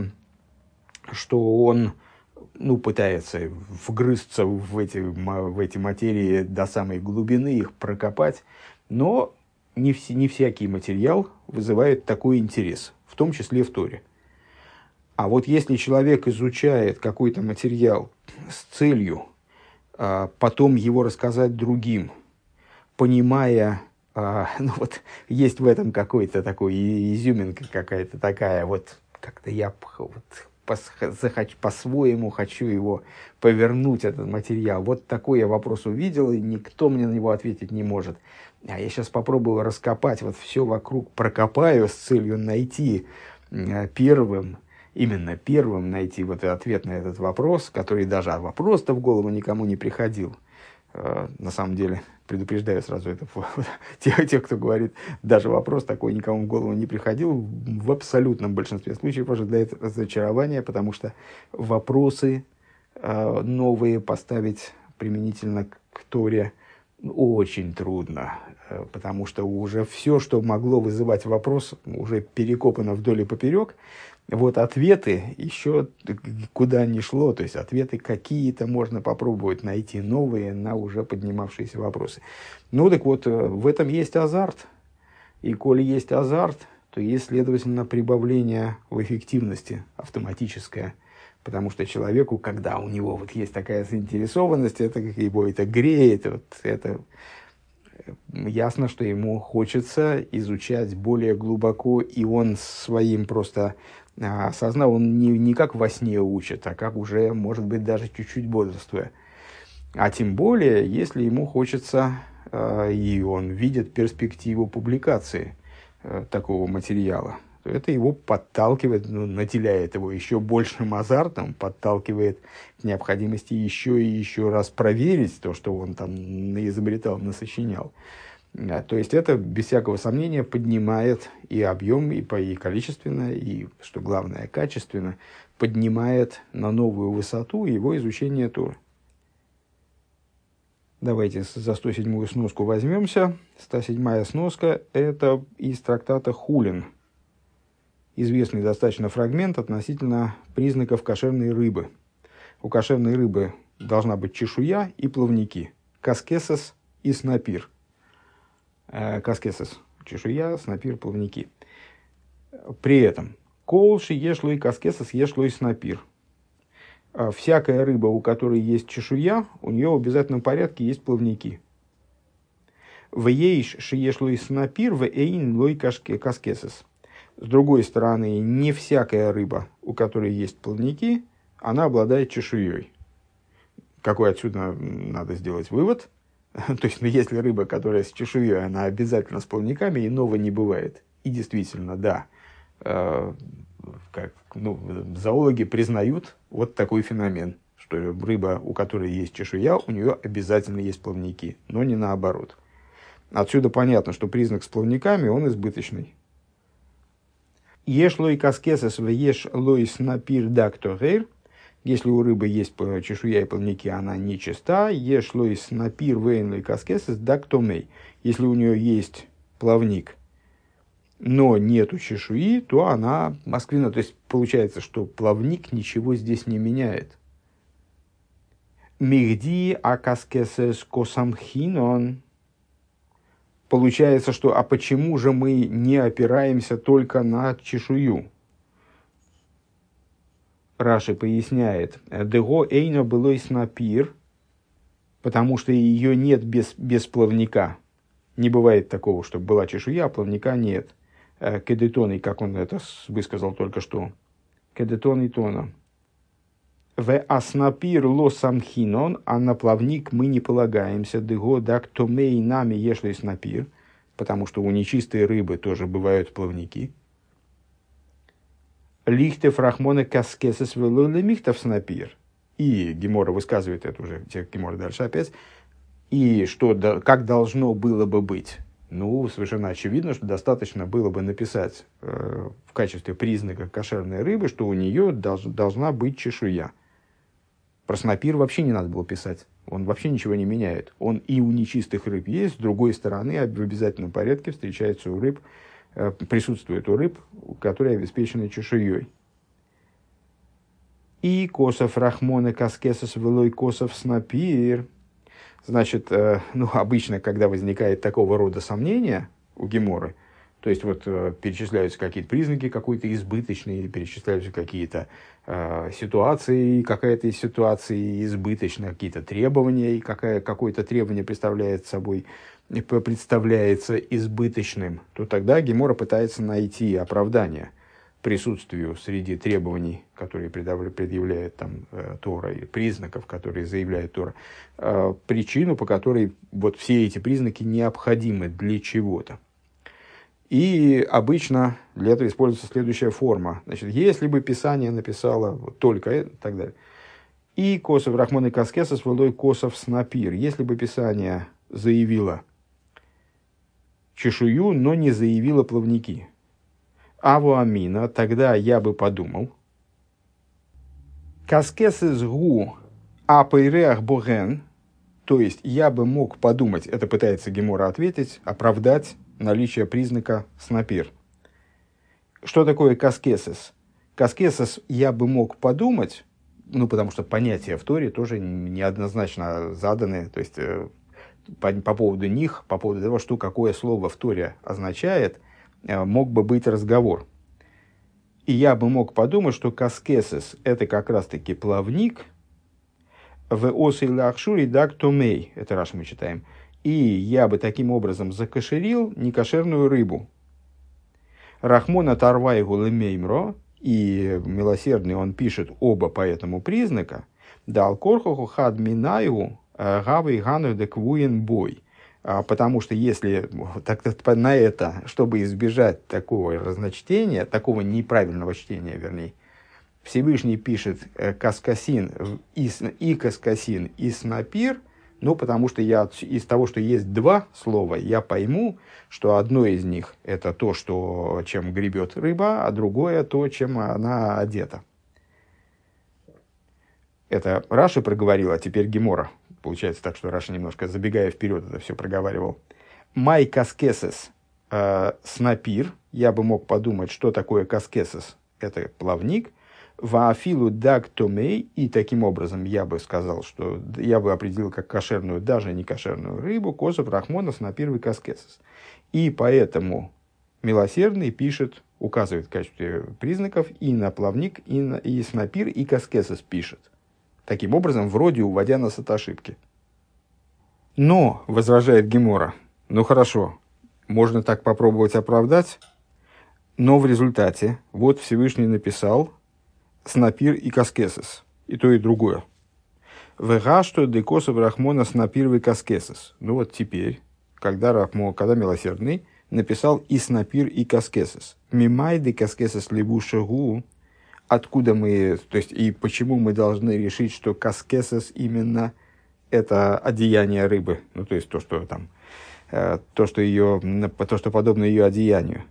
что он ну, пытается вгрызться в эти, в эти материи до самой глубины, их прокопать, но Не, вс- не всякий материал вызывает такой интерес, в том числе в Торе. А вот если человек изучает какой-то материал с целью а, потом его рассказать другим, понимая, а, ну вот есть в этом какой-то такой изюминка какая-то такая, вот как-то я вот, пос, захочу, по-своему хочу его повернуть, этот материал. Вот такой я вопрос увидел, и никто мне на него ответить не может. А я сейчас попробую раскопать, вот все вокруг прокопаю с целью найти первым, именно первым найти вот ответ на этот вопрос, который даже а вопрос-то в голову никому не приходил. На самом деле, предупреждаю сразу это тех, тех, кто говорит, даже вопрос такой никому в голову не приходил, в абсолютном большинстве случаев ожидает разочарования, потому что вопросы новые поставить применительно к Торе очень трудно, потому что уже все, что могло вызывать вопрос, уже перекопано вдоль и поперек. Вот ответы еще куда ни шло, то есть ответы какие-то можно попробовать найти новые на уже поднимавшиеся вопросы. Ну так вот, в этом есть азарт. И коли есть азарт, то есть, следовательно, прибавление в эффективности автоматическое. Потому что человеку, когда у него вот есть такая заинтересованность, это его это греет, вот это, ясно, что ему хочется изучать более глубоко, и он своим просто осознал, он не, не как во сне учит, а как уже, может быть, даже чуть-чуть бодрствуя. А тем более, если ему хочется, и он видит перспективу публикации такого материала, то это его подталкивает, ну, наделяет его еще большим азартом, подталкивает к необходимости еще и еще раз проверить то, что он там наизобретал, насочинял. То есть это, без всякого сомнения, поднимает и объем, и, по, и количественно, и, что главное, качественно, поднимает на новую высоту его изучение Торы. Давайте за сто седьмую сноску возьмемся. сто седьмая сноска – это из трактата Хулин. Известный достаточно фрагмент относительно признаков кошерной рыбы. У кошерной рыбы должна быть чешуя и плавники. Каскесос и снапир. Каскесос – чешуя, снапир – плавники. При этом колши ешлой каскесос ешлой снапир. Всякая рыба, у которой есть чешуя, у нее в обязательном порядке есть плавники. В ейш шиешлой снапир в эйн лой каскесос. С другой стороны, не всякая рыба, у которой есть плавники, она обладает чешуей. Какой отсюда надо сделать вывод? То есть, ну, если рыба, которая с чешуей, она обязательно с плавниками, иного не бывает. И действительно, да, э, как, ну, зоологи признают вот такой феномен, что рыба, у которой есть чешуя, у нее обязательно есть плавники, но не наоборот. Отсюда понятно, что признак с плавниками, он избыточный. Еш лой каскесес в еш лой снапир дактогейр. Если у рыбы есть чешуя и плавники, она нечиста. Еш лой снапир вейн лой каскесес дактомей. Если у нее есть плавник, но нету чешуи, то она масквина. То есть получается, что плавник ничего здесь не меняет. Мигди а каскесес косамхинон. Получается, что а почему же мы не опираемся только на чешую? Раши поясняет, «Дего эйно было снапир», потому что ее нет без, без плавника. Не бывает такого, чтобы была чешуя, а плавника нет. Кедетоной, как он это высказал только что. Кедетон и тона. В аснапир ло самхинон, а на плавник мы не полагаемся. Дего дак томей нами ешли снапир, потому что у нечистой рыбы тоже бывают плавники. Лихтев рахмоне каскесес велоле михтов снапир. И Гемора высказывает это уже, Гемора дальше опять. И что, как должно было бы быть? Ну, совершенно очевидно, что достаточно было бы написать э, в качестве признака кошерной рыбы, что у нее долж, должна быть чешуя. Про снапир вообще не надо было писать. Он вообще ничего не меняет. Он и у нечистых рыб есть, с другой стороны, в обязательном порядке встречается у рыб, э, присутствует у рыб, которые обеспечены чешуей. И косов рахмона каскесос велой косов снапир. Значит, э, ну, обычно, когда возникает такого рода сомнения у Геморы, то есть вот э, перечисляются какие-то признаки какой-то избыточные, перечисляются какие-то э, ситуации, какая-то из ситуаций избыточная, какие-то требования, и какая, какое-то требование представляет собой, представляется избыточным, то тогда Гемора пытается найти оправдание присутствию среди требований, которые предъявляет там, э, Тора, и признаков, которые заявляет Тора, э, причину, по которой вот все эти признаки необходимы для чего-то. И обычно для этого используется следующая форма. Значит, если бы Писание написало вот только это, и так далее. И косов рахмон и каскесос вылой косов снапир. Если бы Писание заявило чешую, но не заявило плавники. Аву амина, тогда я бы подумал. Каскесес гу апейреах боген. То есть я бы мог подумать, это пытается Гемора ответить, оправдать наличие признака снапир. Что такое каскесес? Каскесес я бы мог подумать, ну, потому что понятия в Торе тоже неоднозначно заданы, то есть э, по, по поводу них, по поводу того, что какое слово в Торе означает, э, мог бы быть разговор. И я бы мог подумать, что каскесес – это как раз-таки плавник, в осей лахшури дак томей, это раз мы читаем, и я бы таким образом закошерил некошерную рыбу. Рахмон оторвайгу лемеймро, и милосердный он пишет оба по этому признака, дал корхоху хад минаю гавы гану деквуен бой. Потому что если так, на это, чтобы избежать такого разночтения, такого неправильного чтения, вернее, Всевышний пишет каскасин и каскасин и снапир, ну, потому что я из того, что есть два слова, я пойму, что одно из них это то, что, чем гребет рыба, а другое то, чем она одета. Это Раши проговорил, а теперь Гемора. Получается так, что Раши, немножко забегая вперед, это все проговаривал. Май каскесес э, снапир. Я бы мог подумать, что такое каскесес. Это плавник. Ваафилу даг томей. И таким образом я бы сказал, что я бы определил как кошерную, даже не кошерную рыбу, козов рахмона снапир и каскесес. И поэтому милосердный пишет, указывает в качестве признаков и на плавник, и, на, и снапир, и каскесес пишет. Таким образом, вроде уводя нас от ошибки. Но, возражает Гемора, ну хорошо, можно так попробовать оправдать, но в результате вот Всевышний написал снапир и каскесес, и то, и другое. Вегашто декосов рахмона снапир и каскесес. Ну вот теперь, когда Рахмо, когда милосердный, написал и снапир, и каскесес. Мимай де каскесес левушагу. Откуда мы, то есть, и почему мы должны решить, что каскесес именно это одеяние рыбы, ну, то есть, то, что там, э, то, что ее, то, что подобно ее одеянию.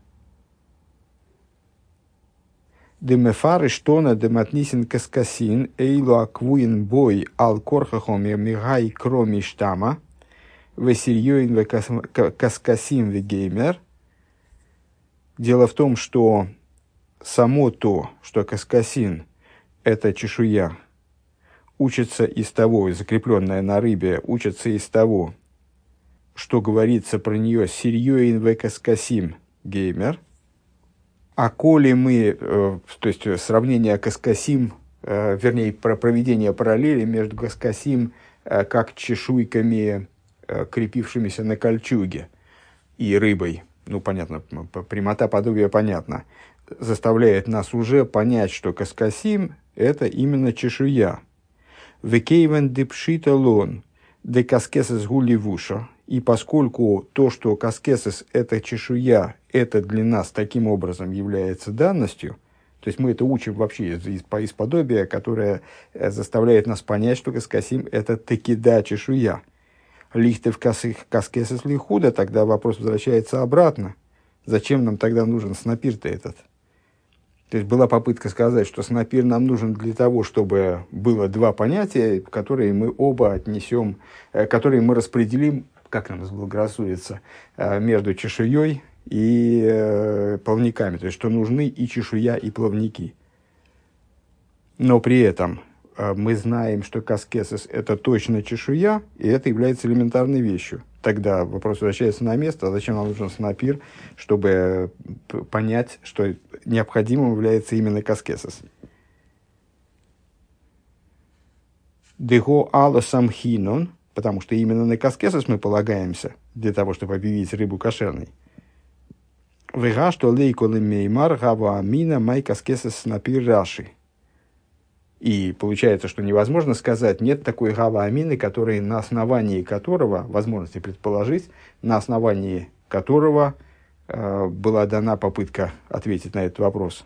Демефары штона дематнисин каскасин эйлу аквуин бой ал корхахом и мигай кроми штама весильёин ве каскасин ве геймер. Дело в том, что само то, что каскасин – это чешуя, учится из того, закрепленная на рыбе, учится из того, что говорится про нее «сирьёин ве каскасим геймер», а коли мы, э, то есть сравнение каскасим, э, вернее, про проведение параллели между каскасим э, как чешуйками, э, крепившимися на кольчуге, и рыбой, ну, понятно, прямота подобия понятна, заставляет нас уже понять, что каскасим – это именно чешуя. Векейвен дипшита лон де каскесес гуливуша. И поскольку то, что каскесес – это чешуя, это для нас таким образом является данностью, то есть мы это учим вообще из, из, из подобия, которое заставляет нас понять, что каскасим – это таки да чешуя. Лихтев каскесес лихуда, тогда вопрос возвращается обратно. Зачем нам тогда нужен снапир-то этот? То есть была попытка сказать, что снапир нам нужен для того, чтобы было два понятия, которые мы оба отнесем, которые мы распределим, как нам заблагорассудится, между чешуей и плавниками. То есть, что нужны и чешуя, и плавники. Но при этом мы знаем, что каскесес – это точно чешуя, и это является элементарной вещью. Тогда вопрос возвращается на место, а зачем нам нужен снапир, чтобы понять, что необходимым является именно каскесес. Дего ала самхинон, потому что именно на каскесес мы полагаемся для того, чтобы объявить рыбу кошерной. Вега что лейко лемеймар гава амина май каскесес снапир раши. И получается, что невозможно сказать, нет такой гава амины, который, на основании которого, возможности предположить, на основании которого э, была дана попытка ответить на этот вопрос.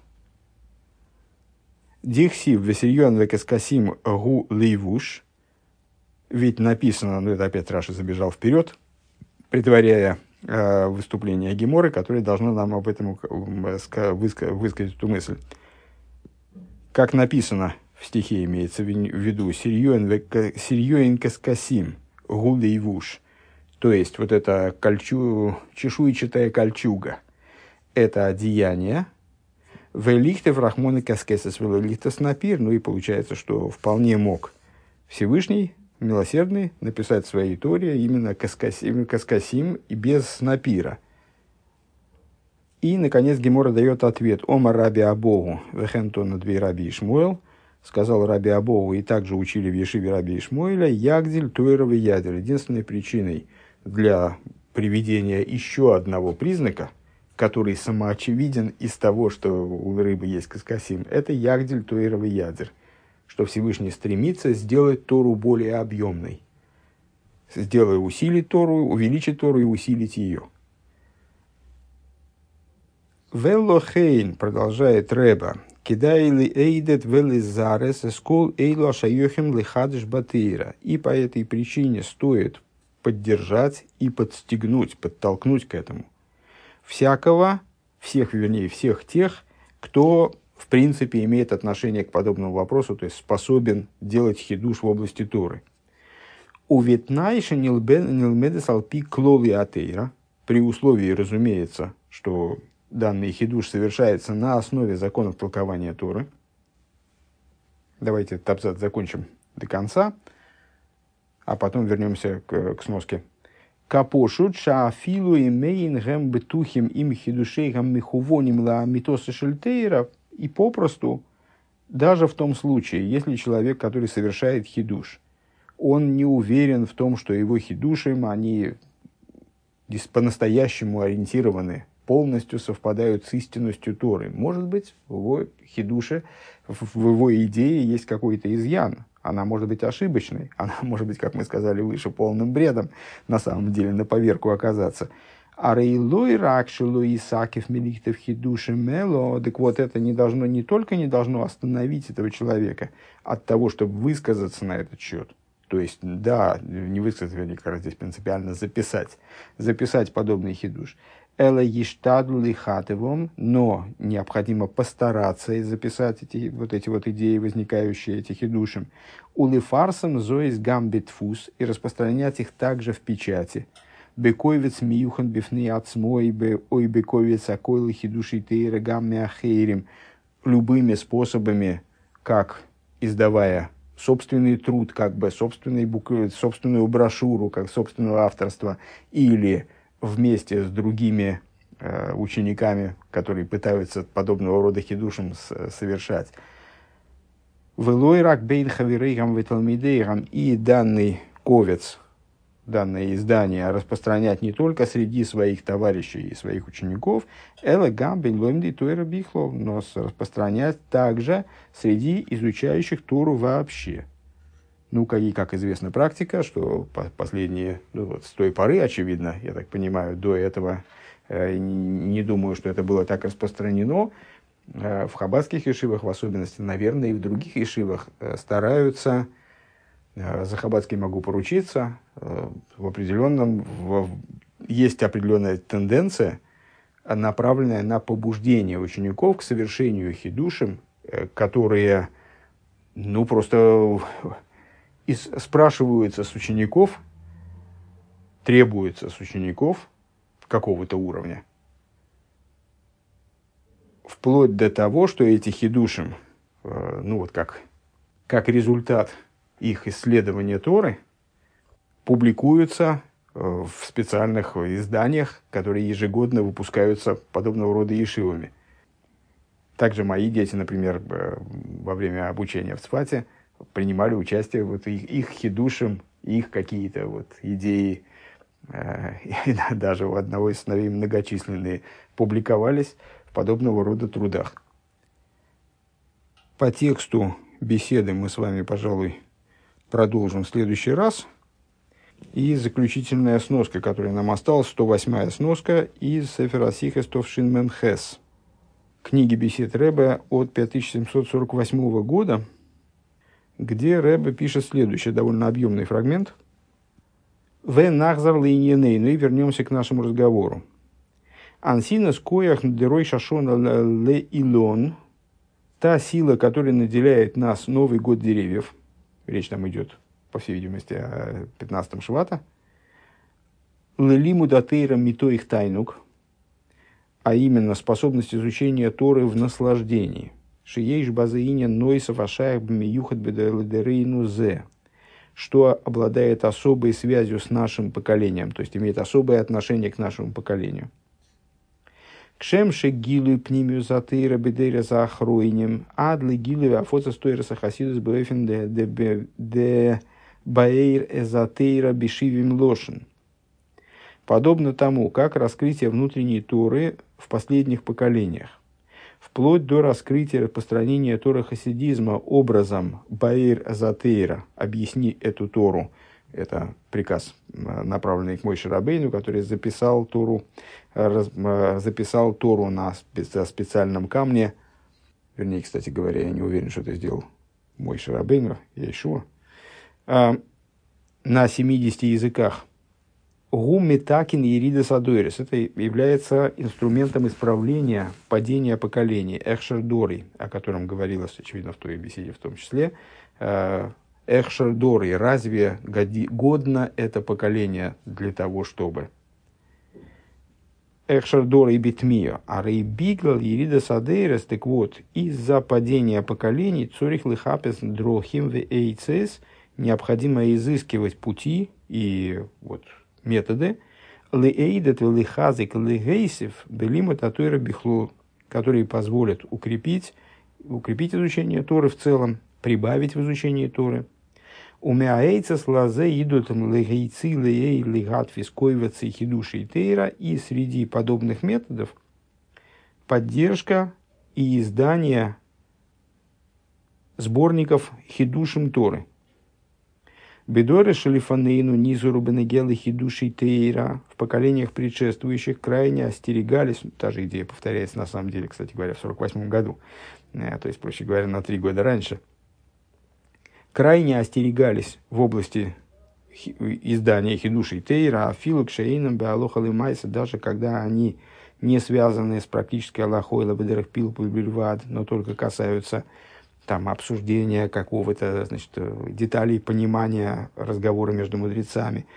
Дихсив весельон векаскасим гу ливуш. Ведь написано, ну это опять Раши забежал вперед, предваряя э, выступление Геморы, которое должно нам об этом высказать эту мысль. Как написано в стихе, имеется в виду «Сирьёин каскасим гулейвуш», то есть вот эта кольчу, чешуйчатая кольчуга, это одеяние, «Велихтев рахмон и каскесес велихтес напир», ну и получается, что вполне мог Всевышний, милосердный, написать в своей Торе именно каскасим, каскасим и без напира. И, наконец, Гемора дает ответ. «Ома раби Абогу, вехентона две раби Ишмуэл», сказал раби Абогу, и также учили в Ешиве раби Ишмуэля, «Ягдиль, Тойров и Ядер». Единственной причиной для приведения еще одного признака, который самоочевиден из того, что у рыбы есть каскасим, это ягдель тоировый ядер, что Всевышний стремится сделать Тору более объемной. Сделай, усилить Тору, увеличить Тору и усилить ее. Веллохейн, продолжает Рэба, кидайли эйдет велизарес эскол эйло шайохим лихадыш батыра. И по этой причине стоит поддержать и подстегнуть, подтолкнуть к этому всякого, всех, вернее, всех тех, кто, в принципе, имеет отношение к подобному вопросу, то есть способен делать хидуш в области Торы. У ветнайша нилмедес алпи клоли атеира, при условии, разумеется, что данный хидуш совершается на основе законов толкования Торы. Давайте этот абзац закончим до конца, а потом вернемся к, к сноске. Капошут шаафилу имейн гэм бетухим им хидушей гэм михувоним ла митоса шельтейра. И попросту, даже в том случае, если человек, который совершает хидуш, он не уверен в том, что его хидушим, они по-настоящему ориентированы, полностью совпадают с истинностью Торы. Может быть, в его хидуше, в его идее есть какой-то изъян. Она может быть ошибочной, она может быть, как мы сказали выше, полным бредом, на самом деле, на поверку оказаться. А рейлой ракшилу Исаков мелихтев хидуши мело, так вот это не должно, не только не должно остановить этого человека от того, чтобы высказаться на этот счет. То есть, да, не высказать, вернее, как раз здесь принципиально записать, записать подобный хидуш. Эла ештаду лихатевом, но необходимо постараться и записать эти вот эти вот идеи, возникающие эти хидушем. Улифарсом зоис гамбитфус, и распространять их также в печати. Бековец миюхан бифны ацмой бе ой бековец акойлы хидуши тейра гамми ахейрим, любыми способами, как издавая собственный труд, как бы собственный бук... собственную брошюру, как собственного авторства, или вместе с другими э, учениками, которые пытаются подобного рода хидушем с, совершать. Велойрак бейн хаверейгам веталмидейгам, и данный ковец, данное издание распространять не только среди своих товарищей и своих учеников, эла гамбин ломди туэра бихло, но распространять также среди изучающих Тору вообще. Ну, и, как известна практика, что последние, ну, вот с той поры, очевидно, я так понимаю, до этого, э, не думаю, что это было так распространено, э, в хаббатских ешивах, в особенности, наверное, и в других ешивах, э, стараются, э, за хаббатский могу поручиться, э, в определенном, в, есть определенная тенденция, направленная на побуждение учеников к совершению хидушим, э, которые, ну, просто... И спрашиваются с учеников, требуется с учеников какого-то уровня, вплоть до того, что эти хидушим, э, ну вот как, как результат их исследования Торы, публикуются э, в специальных изданиях, которые ежегодно выпускаются подобного рода ешивами. Также мои дети, например, э, во время обучения в Цфате, принимали участие вот их, их хидушем, их какие-то вот идеи, э, и даже у одного из сыновей многочисленные публиковались в подобного рода трудах. По тексту беседы мы с вами, пожалуй, продолжим в следующий раз. И заключительная сноска, которая нам осталась, сто восьмая сноска из Сефер Асихес Товшин Мем Хес, книги бесед Ребе от пять тысяч семьсот сорок восьмого года, где Ребе пишет следующий довольно объемный фрагмент. «Ве нахзар лейненей», ну и вернемся к нашему разговору. «Ансина скоях дерой шашона ле илон», та сила, которая наделяет нас Новый год деревьев, речь там идет, по всей видимости, о пятнадцатом Швата, «лелиму датейра мито их тайнук», а именно способность изучения Торы в наслаждении, «шиейш базаиня нойсов ашаях бмиюхат бедалдерейну зе», что обладает особой связью с нашим поколением, то есть имеет особое отношение к нашему поколению. «Кшемши гилу пнимию затейра бедейра за охройнем, адлы гилу афоца стойра сахасидус бэфин де баэйр эзотейра бешивим лошен». подобно тому, как раскрытие внутренней Торы в последних поколениях, вплоть до раскрытия распространения Торы хасидизма образом Баир Азатейра, объясни эту Тору. Это приказ, направленный к Моше Рабейну, который записал Тору, раз, записал Тору на специальном камне. Вернее, кстати говоря, я не уверен, что это сделал Моше Рабейну, Йешуа. На семидесяти языках. Гумми такин ерида садойрис. Это является инструментом исправления падения поколений. Эхшердори, о котором говорилось, очевидно, в той беседе в том числе. Эхшердори. Разве годи, годно это поколение для того, чтобы... Эхшердори битмио. А рейбигл ерида садойрис. Так вот, из-за падения поколений цорих лихапес дрохим ве эйцес необходимо изыскивать пути и вот методы, которые позволят укрепить, укрепить изучение Торы в целом, прибавить в изучении Торы. И среди подобных методов поддержка и издание сборников хидушим Торы. Бедоры шалифанейну низу рубенегелы хидуши тейра в поколениях предшествующих крайне остерегались, та же идея повторяется на самом деле, кстати говоря, в сорок восьмом году, то есть, проще говоря, на три года раньше, крайне остерегались в области издания хидуши тейра, а филок шейном беалохал и майса, даже когда они не связаны с практической алахой лабедерах пилпу и бельвад, но только касаются там обсуждения какого-то, значит, деталей понимания разговора между мудрецами.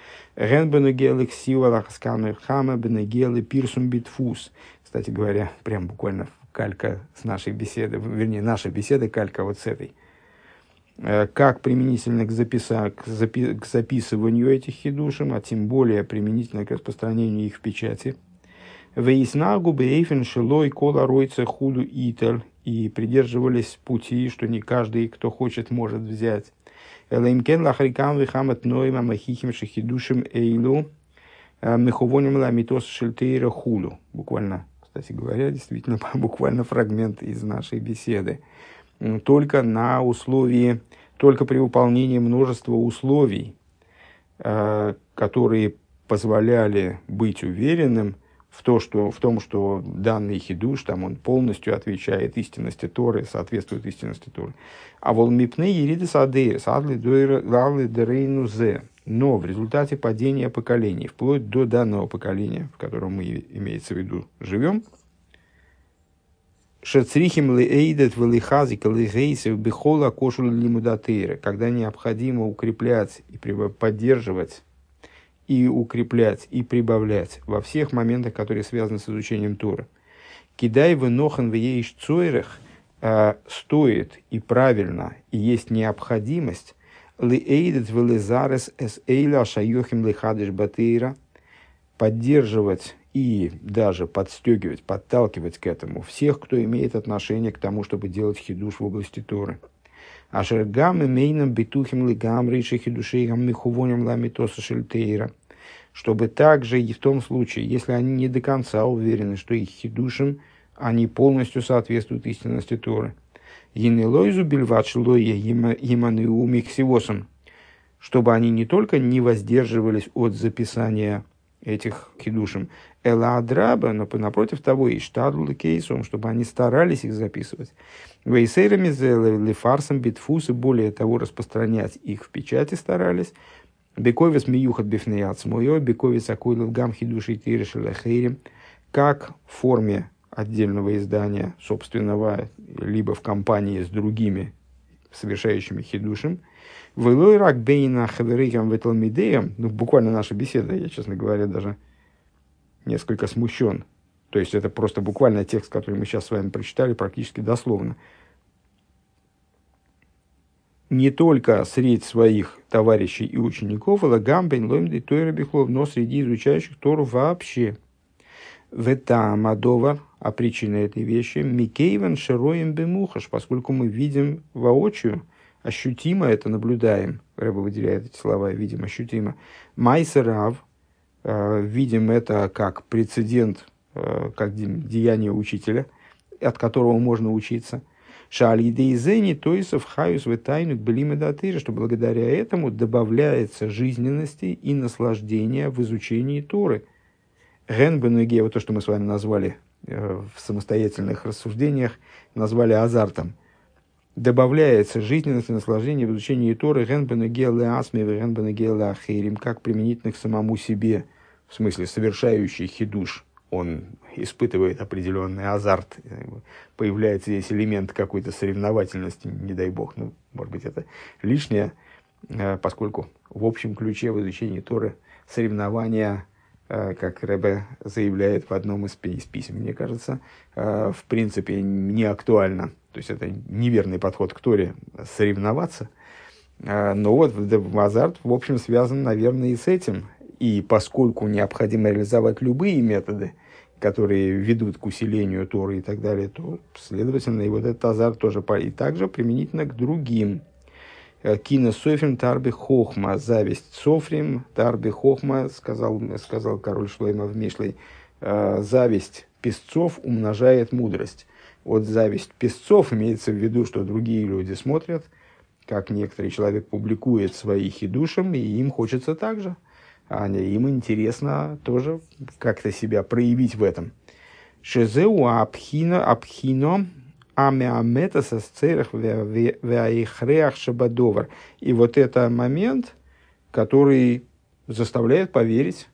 Кстати говоря, прям буквально калька с нашей беседы, вернее, наша беседа калька вот с этой. Как применительно к, записа, к, запи, к записыванию этих хидушим, а тем более применительно к распространению их в печати. Вейснагу бейфен шилой кола ройца худу италь. И придерживались пути, что не каждый, кто хочет, может взять. Элэймкен лахрикам вихамат ноима махихим шахидушим эйлу меховоним ламитос шельтейра хулу. Буквально, кстати говоря, действительно, буквально фрагмент из нашей беседы. Только на условии, только при выполнении множества условий, которые позволяли быть уверенным в, то, что, в том, что данный хидуш, там он полностью отвечает истинности Торы, соответствует истинности Торы. А волмипны ериды садейрес, адли дерейну зе. Но в результате падения поколений, вплоть до данного поколения, в котором мы, имеется в виду, живем, шецрихим леэйдет велихазик легейсев бихола кошул лимудатейра, когда необходимо укреплять и поддерживать и укреплять, и прибавлять во всех моментах, которые связаны с изучением Торы. Кидай в нохан в ейш цойрах стоит и правильно, и есть необходимость лиэйдет велизарес эс эйла шайохим лихадыш батейра поддерживать и даже подстегивать, подталкивать к этому всех, кто имеет отношение к тому, чтобы делать хидуш в области Торы. Ашергам имейном битухим лигамри шехидушейгам михувоним ламитоса шельтейра, чтобы также и в том случае, если они не до конца уверены, что их хидушим, они полностью соответствуют истинности Торы. Енелойзу бельватшлоя еманеумик сивосом, чтобы они не только не воздерживались от записания этих хидушим, эладраба, но напротив того и штадлы кейсом, чтобы они старались их записывать. Вейсейрами зелли фарсом битфусы, более того, распространять их в печати старались. Бековис миюхат бифнеяц мойо, бековис акуйлов гам хидуши тирешелахейрим, как в форме отдельного издания собственного, либо в компании с другими совершающими хидушим. Вэлой рак бейна хаверейкам веталмидеям, ну, буквально наша беседа, я, честно говоря, даже несколько смущен. То есть, это просто буквально текст, который мы сейчас с вами прочитали, практически дословно. Не только среди своих товарищей и учеников, но среди изучающих Тору вообще. Вета Мадова, а причина этой вещи, Микейвен Шероем Бемухаш, поскольку мы видим воочию, ощутимо это наблюдаем, Рэба выделяет эти слова, видим ощутимо, Майсерав, видим это как прецедент, как деяние учителя, от которого можно учиться. Шалидейзени, тоисов, хаюс, ветайну, блимедатыра, что благодаря этому добавляется жизненности и наслаждения в изучении Торы. Генбенуге, вот то, что мы с вами назвали в самостоятельных рассуждениях, назвали азартом. Добавляется жизненность и наслаждение в изучении Торы, генбенуге леасме, генбенуге леахерим, как применительно к самому себе, в смысле совершающий хидуш. Он испытывает определенный азарт, появляется здесь элемент какой-то соревновательности, не дай бог, ну, может быть, это лишнее, поскольку в общем ключе в изучении Торы соревнования, как Ребе заявляет в одном из писем, мне кажется, в принципе не актуально, то есть это неверный подход к Торе соревноваться, но вот азарт, в общем, связан, наверное, и с этим. И поскольку необходимо реализовать любые методы, которые ведут к усилению Торы и так далее, то, следовательно, и вот этот азарт тоже и также применительно к другим. Кина софрим тарби хохма, зависть софрим тарби хохма, сказал, сказал король Шлойма в Мишлей, зависть песцов умножает мудрость. Вот зависть песцов имеется в виду, что другие люди смотрят, как некоторый человек публикует свои хидушим, и им хочется так же. А им интересно тоже как-то себя проявить в этом. Шезеу абхино абхино амеамета сосцерах веаихреах шабадовар. И вот это момент, который заставляет поверить,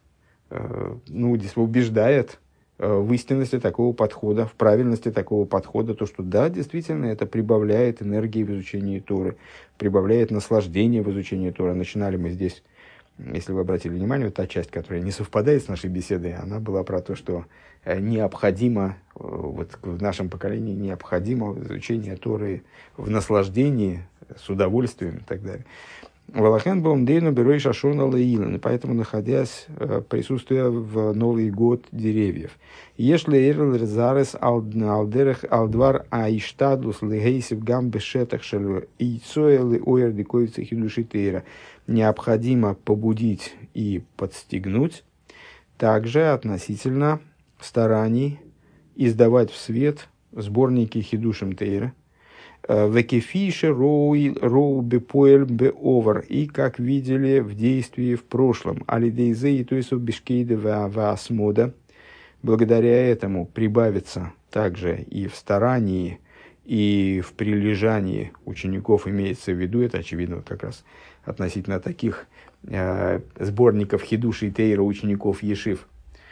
ну, убеждает в истинности такого подхода, в правильности такого подхода, то, что да, действительно, это прибавляет энергии в изучении Торы, прибавляет наслаждение в изучении Торы. Начинали мы здесь. Если вы обратили внимание, вот та часть, которая не совпадает с нашей беседой, она была про то, что необходимо, вот в нашем поколении необходимо изучение Торы в наслаждении, с удовольствием и так далее. Валахен бомдейну берой шашона лаилан, поэтому, находясь, присутствуя в Новый год деревьев. Если эрл резарес алдерех алдвар аиштадлус легейсив гам бешетах шелю ийцоэлы ойр диковица хидушитейра, необходимо побудить и подстегнуть также относительно стараний издавать в свет сборники хидушим тейра, векефише роу бепоэль беовар, и как видели в действии в прошлом, алидейзе и туисов бишкейда ваасмода, благодаря этому прибавится также и в старании, и в прилежании учеников, имеется в виду, это очевидно как раз относительно таких э, сборников хидуши и тейра учеников ешив,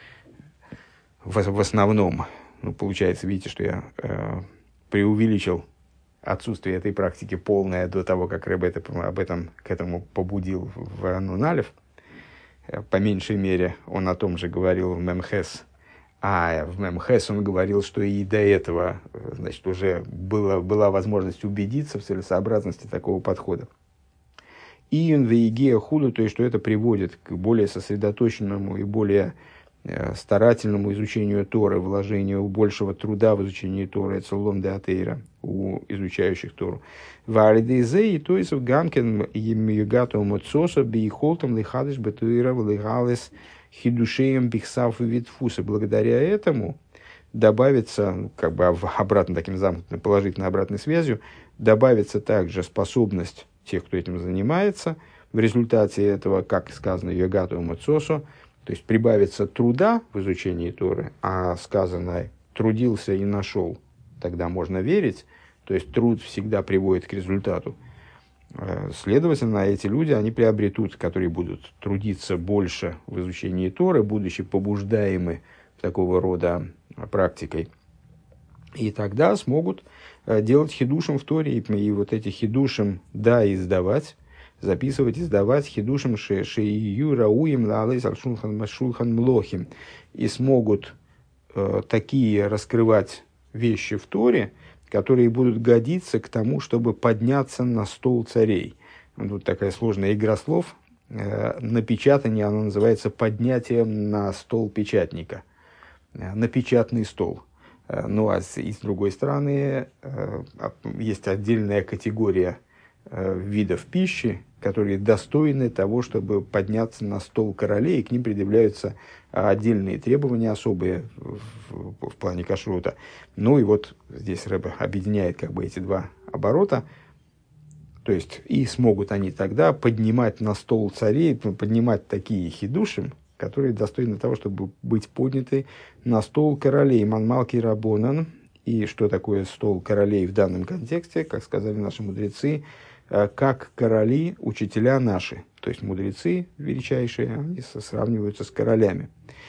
в, в основном, ну, получается, видите, что я э, преувеличил отсутствие этой практики полное до того, как Ребе это, об этом, к этому побудил в Нуналев. По меньшей мере, он о том же говорил в Мемхес. А в Мемхес он говорил, что и до этого, значит, уже было, была возможность убедиться в целесообразности такого подхода. И он веигея худу, то есть, что это приводит к более сосредоточенному и более э, старательному изучению Торы, вложению большего труда в изучении Торы, целом де атеира, у изучающих Тору. Валидейзе и то есть в гамкин емюгату моцоса бейхолтом лихадыш бетуира влигалес хидушеем бихсав и витфуса. Благодаря этому добавится, как бы обратно таким замкнутым, положительной обратной связью, добавится также способность тех, кто этим занимается, в результате этого, как сказано, йогату мацосу, то есть прибавится труда в изучении Торы, а сказано трудился и нашел, тогда можно верить, то есть труд всегда приводит к результату. Следовательно, эти люди, они приобретут, которые будут трудиться больше в изучении Торы, будучи побуждаемы такого рода практикой, и тогда смогут делать хидушим в Торе, и, и вот эти хидушим, да, издавать, записывать, издавать хидушим шеию рауим лалейс аль-шулхан шулхан млохим, и смогут э, такие раскрывать вещи в Торе, которые будут годиться к тому, чтобы подняться на стол царей. Тут такая сложная игра слов. Э, напечатание, оно называется поднятием на стол печатника, э, на печатный стол. Ну, а с, и с другой стороны, э, есть отдельная категория э, видов пищи, которые достойны того, чтобы подняться на стол королей, и к ним предъявляются отдельные требования, особые в, в, в плане кашрута. Ну и вот здесь Ребе объединяет как бы эти два оборота. То есть, и смогут они тогда поднимать на стол царей, поднимать такие хидушим, которые достойны того, чтобы быть подняты на стол королей. Манмалки Рабонан. И что такое стол королей в данном контексте, как сказали наши мудрецы, как короли, учителя наши. То есть мудрецы величайшие, они сравниваются с королями.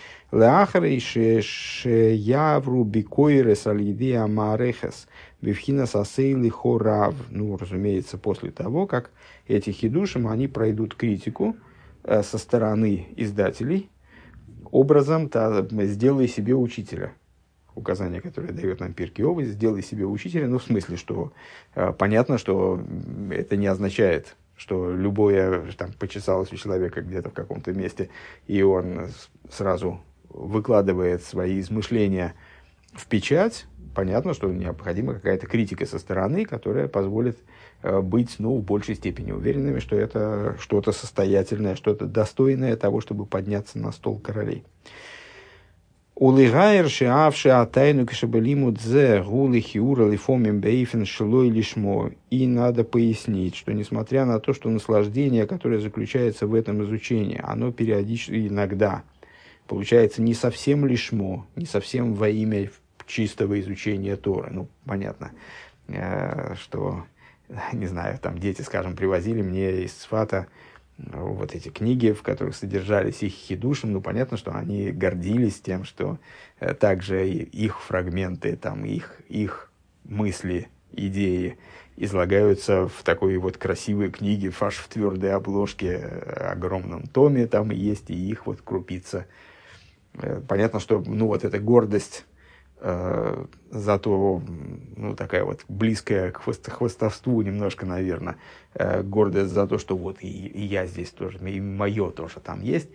Явру бикойрес алидея маарехес бифхина сасейли хорав. Ну, разумеется, после того, как эти хидушим, они пройдут критику со стороны издателей образом «сделай себе учителя». Указание, которое дает нам Пиркей Авот, сделай себе учителя, ну, в смысле, что э, понятно, что это не означает, что любое, там, почесалось у человека где-то в каком-то месте, и он сразу выкладывает свои измышления в печать. Понятно, что необходима какая-то критика со стороны, которая позволит э, быть, ну, в большей степени уверенными, что это что-то состоятельное, что-то достойное того, чтобы подняться на стол королей. Улигайр шиавши атайну кшабелиму дзе гули хиура лифомим бейфен шилой лишмо. И надо пояснить, что несмотря на то, что наслаждение, которое заключается в этом изучении, оно периодически, иногда получается не совсем лишмо, не совсем во имя чистого изучения Торы. Ну, понятно, что, не знаю, там дети, скажем, привозили мне из Сфата вот эти книги, в которых содержались их хидушим, ну, понятно, что они гордились тем, что э, также их фрагменты, там, их, их мысли, идеи излагаются в такой вот красивой книге, аж в твердой обложке, э, огромном томе, там и есть и их вот крупица. Э, понятно, что, ну, вот эта гордость, э, зато, ну, такая вот близкая к хвост, хвостовству немножко, наверное, э, гордость за то, что вот и, и я здесь тоже, и мое тоже там есть,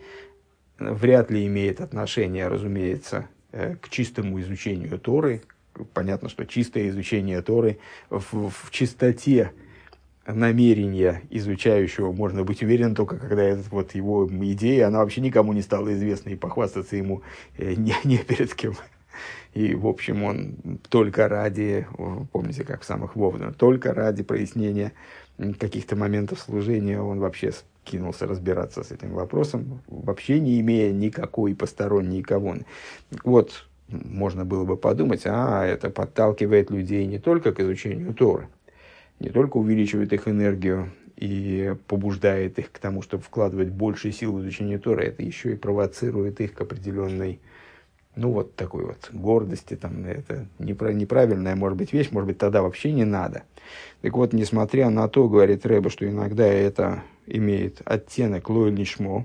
вряд ли имеет отношение, разумеется, э, к чистому изучению Торы. Понятно, что чистое изучение Торы в, в чистоте намерения изучающего можно быть уверен только когда эта вот его идея, она вообще никому не стала известна, и похвастаться ему э, не, не перед кем. И, в общем, он только ради, помните, как в самых Вовнах, только ради прояснения каких-то моментов служения он вообще кинулся разбираться с этим вопросом, вообще не имея никакой посторонней кавоны. Вот, можно было бы подумать, а это подталкивает людей не только к изучению Торы, не только увеличивает их энергию и побуждает их к тому, чтобы вкладывать больше сил в изучение Торы, это еще и провоцирует их к определенной, ну, вот такой вот гордости, там, это неправильная, может быть, вещь, может быть, тогда вообще не надо. Так вот, несмотря на то, говорит Ребе, что иногда это имеет оттенок лой лишмо,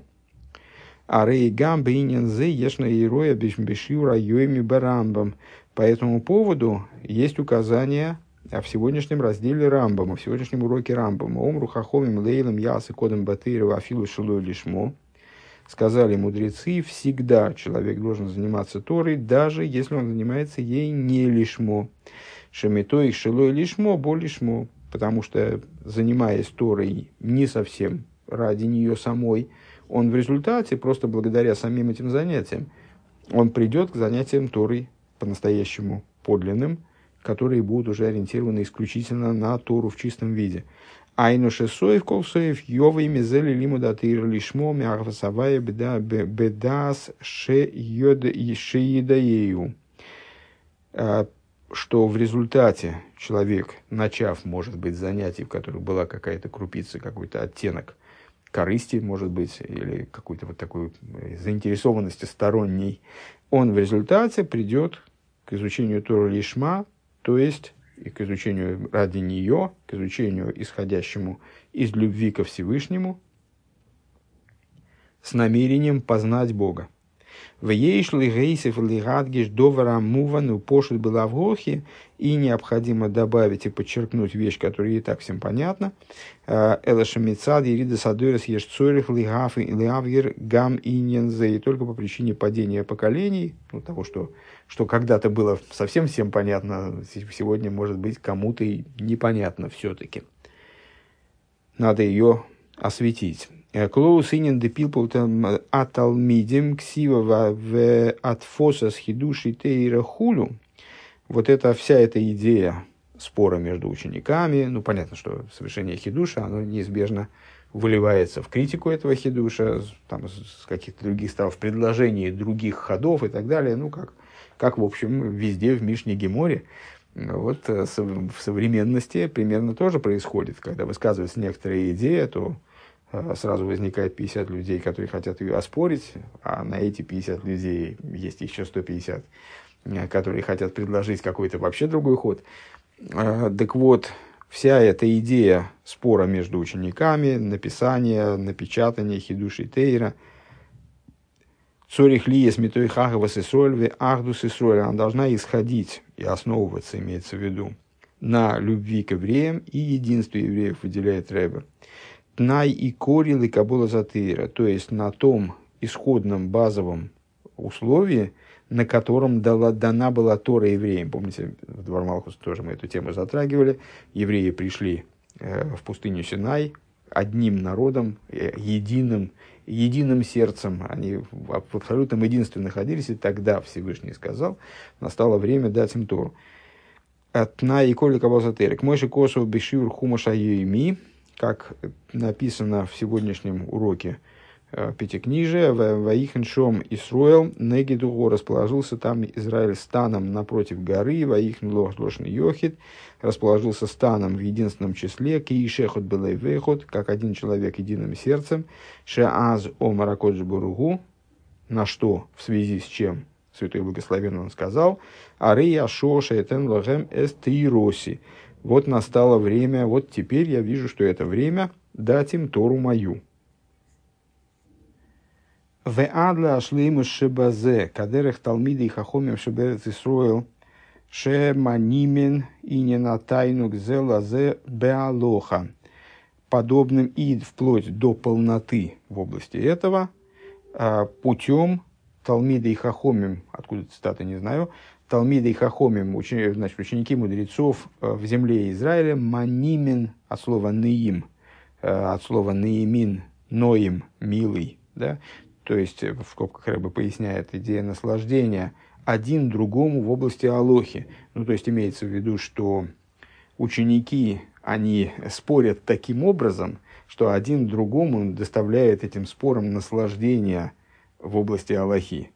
а рей гамбе инензе ешна ироя бешиура йоми барамбам. По этому поводу есть указания в сегодняшнем разделе Рамбама, в сегодняшнем уроке Рамбама. Омру хахомим лейлам ясы кодом батырова афилу шилой лишмо. Сказали мудрецы, всегда человек должен заниматься Торой, даже если он занимается ей не лишмо. Шемитой шилой лишмо, бо лишмо. Потому что, занимаясь Торой не совсем ради нее самой, он в результате, просто благодаря самим этим занятиям, он придет к занятиям Торой по-настоящему подлинным, которые будут уже ориентированы исключительно на Тору в чистом виде. Айну шесоев колсоев йовы мизели лимудатыр лишмо мягвасавая беда бедас шеидаею. Что в результате человек, начав, может быть, занятий, в которых была какая-то крупица, какой-то оттенок корысти, может быть, или какой-то вот такой заинтересованности сторонней, он в результате придет к изучению Торы лишма, то есть и к изучению ради нее, к изучению, исходящему из любви ко Всевышнему, с намерением познать Бога. В ейшли гейсев лигадгиш довара мувану пошут была в гохе, и необходимо добавить и подчеркнуть вещь, которая и так всем понятна. Элашамицад ирида садойрес ешцорих лигаф и лиавгер гам иньензе. И только по причине падения поколений, ну, того, что, что когда-то было совсем всем понятно, сегодня может быть кому-то и непонятно все-таки. Надо ее осветить. Клоус инин депилпл аталмидим ксива в атфосас хидуши тейра хулю. Вот это вся эта идея спора между учениками. Ну, понятно, что совершение хидуша, оно неизбежно выливается в критику этого хидуша, там, с каких-то других сторон, в предложении других ходов и так далее. Ну, как, как в общем, везде в Мишне Геморе. Вот в современности примерно тоже происходит. Когда высказывается некоторая идея, то сразу возникает пятьдесят людей, которые хотят ее оспорить, а на эти пятьдесят людей есть еще сто пятьдесят, которые хотят предложить какой-то вообще другой ход. Так вот, вся эта идея спора между учениками, написания, напечатания хидуши тейра, цорих лиес митой хагавас исроль ахдус исроль, она должна исходить и основываться, имеется в виду, на любви к евреям и единстве евреев, выделяет Ребе. Тнай и корил и кабула затейра, то есть на том исходном базовом условии, на котором дала, дана была Тора евреям. Помните, в Двор Малхус тоже мы эту тему затрагивали. Евреи пришли э, в пустыню Синай одним народом, э, единым, единым сердцем. Они в, в абсолютном единстве находились, и тогда Всевышний сказал, настало время дать им Тору. Тнай и корил и кабула затейра. К мойши косов бешивр хумаша юими, как написано в сегодняшнем уроке э, Пятикнижия, «Ваихншом Исруэл негидуго», расположился там Израиль станом напротив горы, «Ваихн лох лошный йохид», расположился станом в единственном числе, «Киишехот белей вехот», как один человек единым сердцем, «Шеаз о маракодж буругу», на что, в связи с чем Святой Благословенный он сказал, «Ария шоша этен лохем эстироси». Вот настало время, вот теперь я вижу, что это время дать им Тору мою. В адла ашлеймус шебазе, кадерех талмидей хахомим шеберец Исруэл, шеманимен и ненатайну гзелазе беалоха. Подобным и вплоть до полноты в области этого, путем талмидей хахомим, откуда цитата не знаю, Талмиды и Хахомим, учени, значит, ученики мудрецов в земле Израиля, манимен от слова неим, от слова неимин, ноим, милый, да? То есть, в скобках Ребе поясняет, идея наслаждения один другому в области алохи. Ну, то есть, имеется в виду, что ученики, они спорят таким образом, что один другому доставляет этим спором наслаждение в области алохи.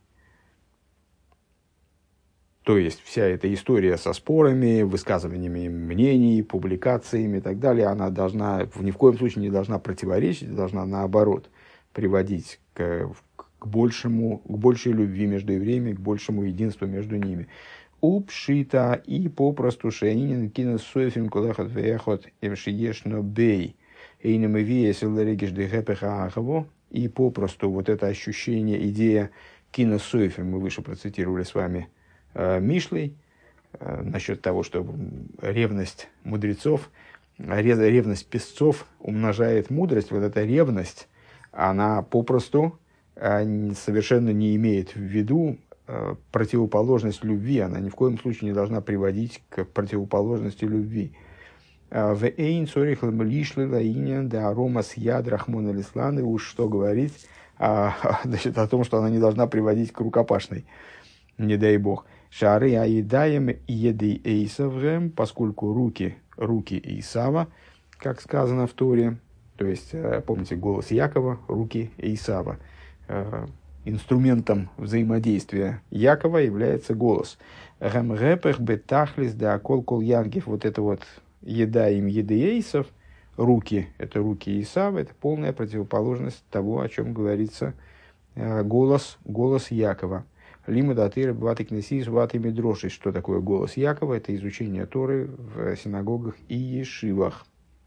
То есть, вся эта история со спорами, высказываниями мнений, публикациями и так далее, она должна, ни в коем случае не должна противоречить, должна, наоборот, приводить к, к, большему, к большей любви между евреями, к большему единству между ними. Упшита и попросту шейнин кинес соефим кулехот веехот эмшиешно бей эйнем ивиесел региш дехепеха ахаво. И попросту вот это ощущение, идея кинес соефим, мы выше процитировали с вами Мишлей, насчет того, что ревность мудрецов, ревность песцов умножает мудрость. Вот эта ревность, она попросту совершенно не имеет в виду противоположность любви. Она ни в коем случае не должна приводить к противоположности любви. В эйн сорих лишлы лаиня да арома с яд рахмона лисланы, уж что говорить, а, значит, о том, что она не должна приводить к рукопашной, не дай бог. Шары аедаем еды эйсавгем, поскольку руки, руки Исава, как сказано в Торе, то есть, помните, голос Якова, руки Исава. Инструментом взаимодействия Якова является голос. Гэмгэпэх бетахлис да акол кол яргив, вот это вот едаем еды эйсов, руки, это руки Исава, это полная противоположность того, о чем говорится голос, голос Якова. Лима датыр бватик несис ваты медроши. Что такое голос Якова? Это изучение Торы в синагогах и ешивах.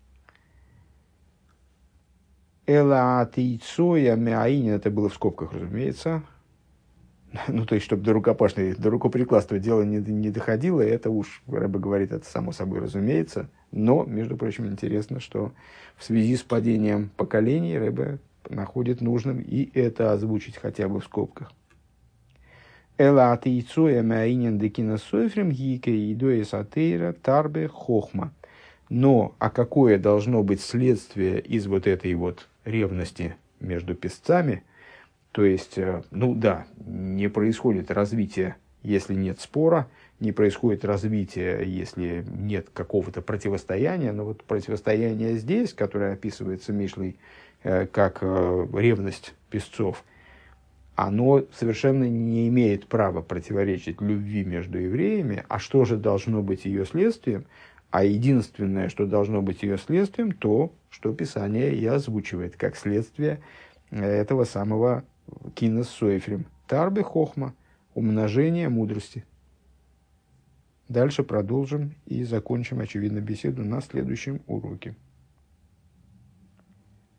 Эла атейцоя мяинин, это было в скобках, разумеется. Ну, то есть, чтобы до рукопашной, до рукоприкладства дело не, не доходило, это уж, Ребе говорит, это само собой разумеется. Но, между прочим, интересно, что в связи с падением поколений Ребе находит нужным и это озвучить хотя бы в скобках. Эла атейцоя мяинин декина софрим гике идоя сатейра тарбе хохма. Но, а какое должно быть следствие из вот этой вот ревности между песцами? То есть, ну да, не происходит развитие, если нет спора, не происходит развитие, если нет какого-то противостояния. Но вот противостояние здесь, которое описывается Мишлей как ревность песцов, оно совершенно не имеет права противоречить любви между евреями. А что же должно быть ее следствием? А единственное, что должно быть ее следствием, то, что Писание и озвучивает как следствие этого самого кинес сойфрим. Тарбе хохма, умножение мудрости. Дальше продолжим и закончим, очевидно, беседу на следующем уроке.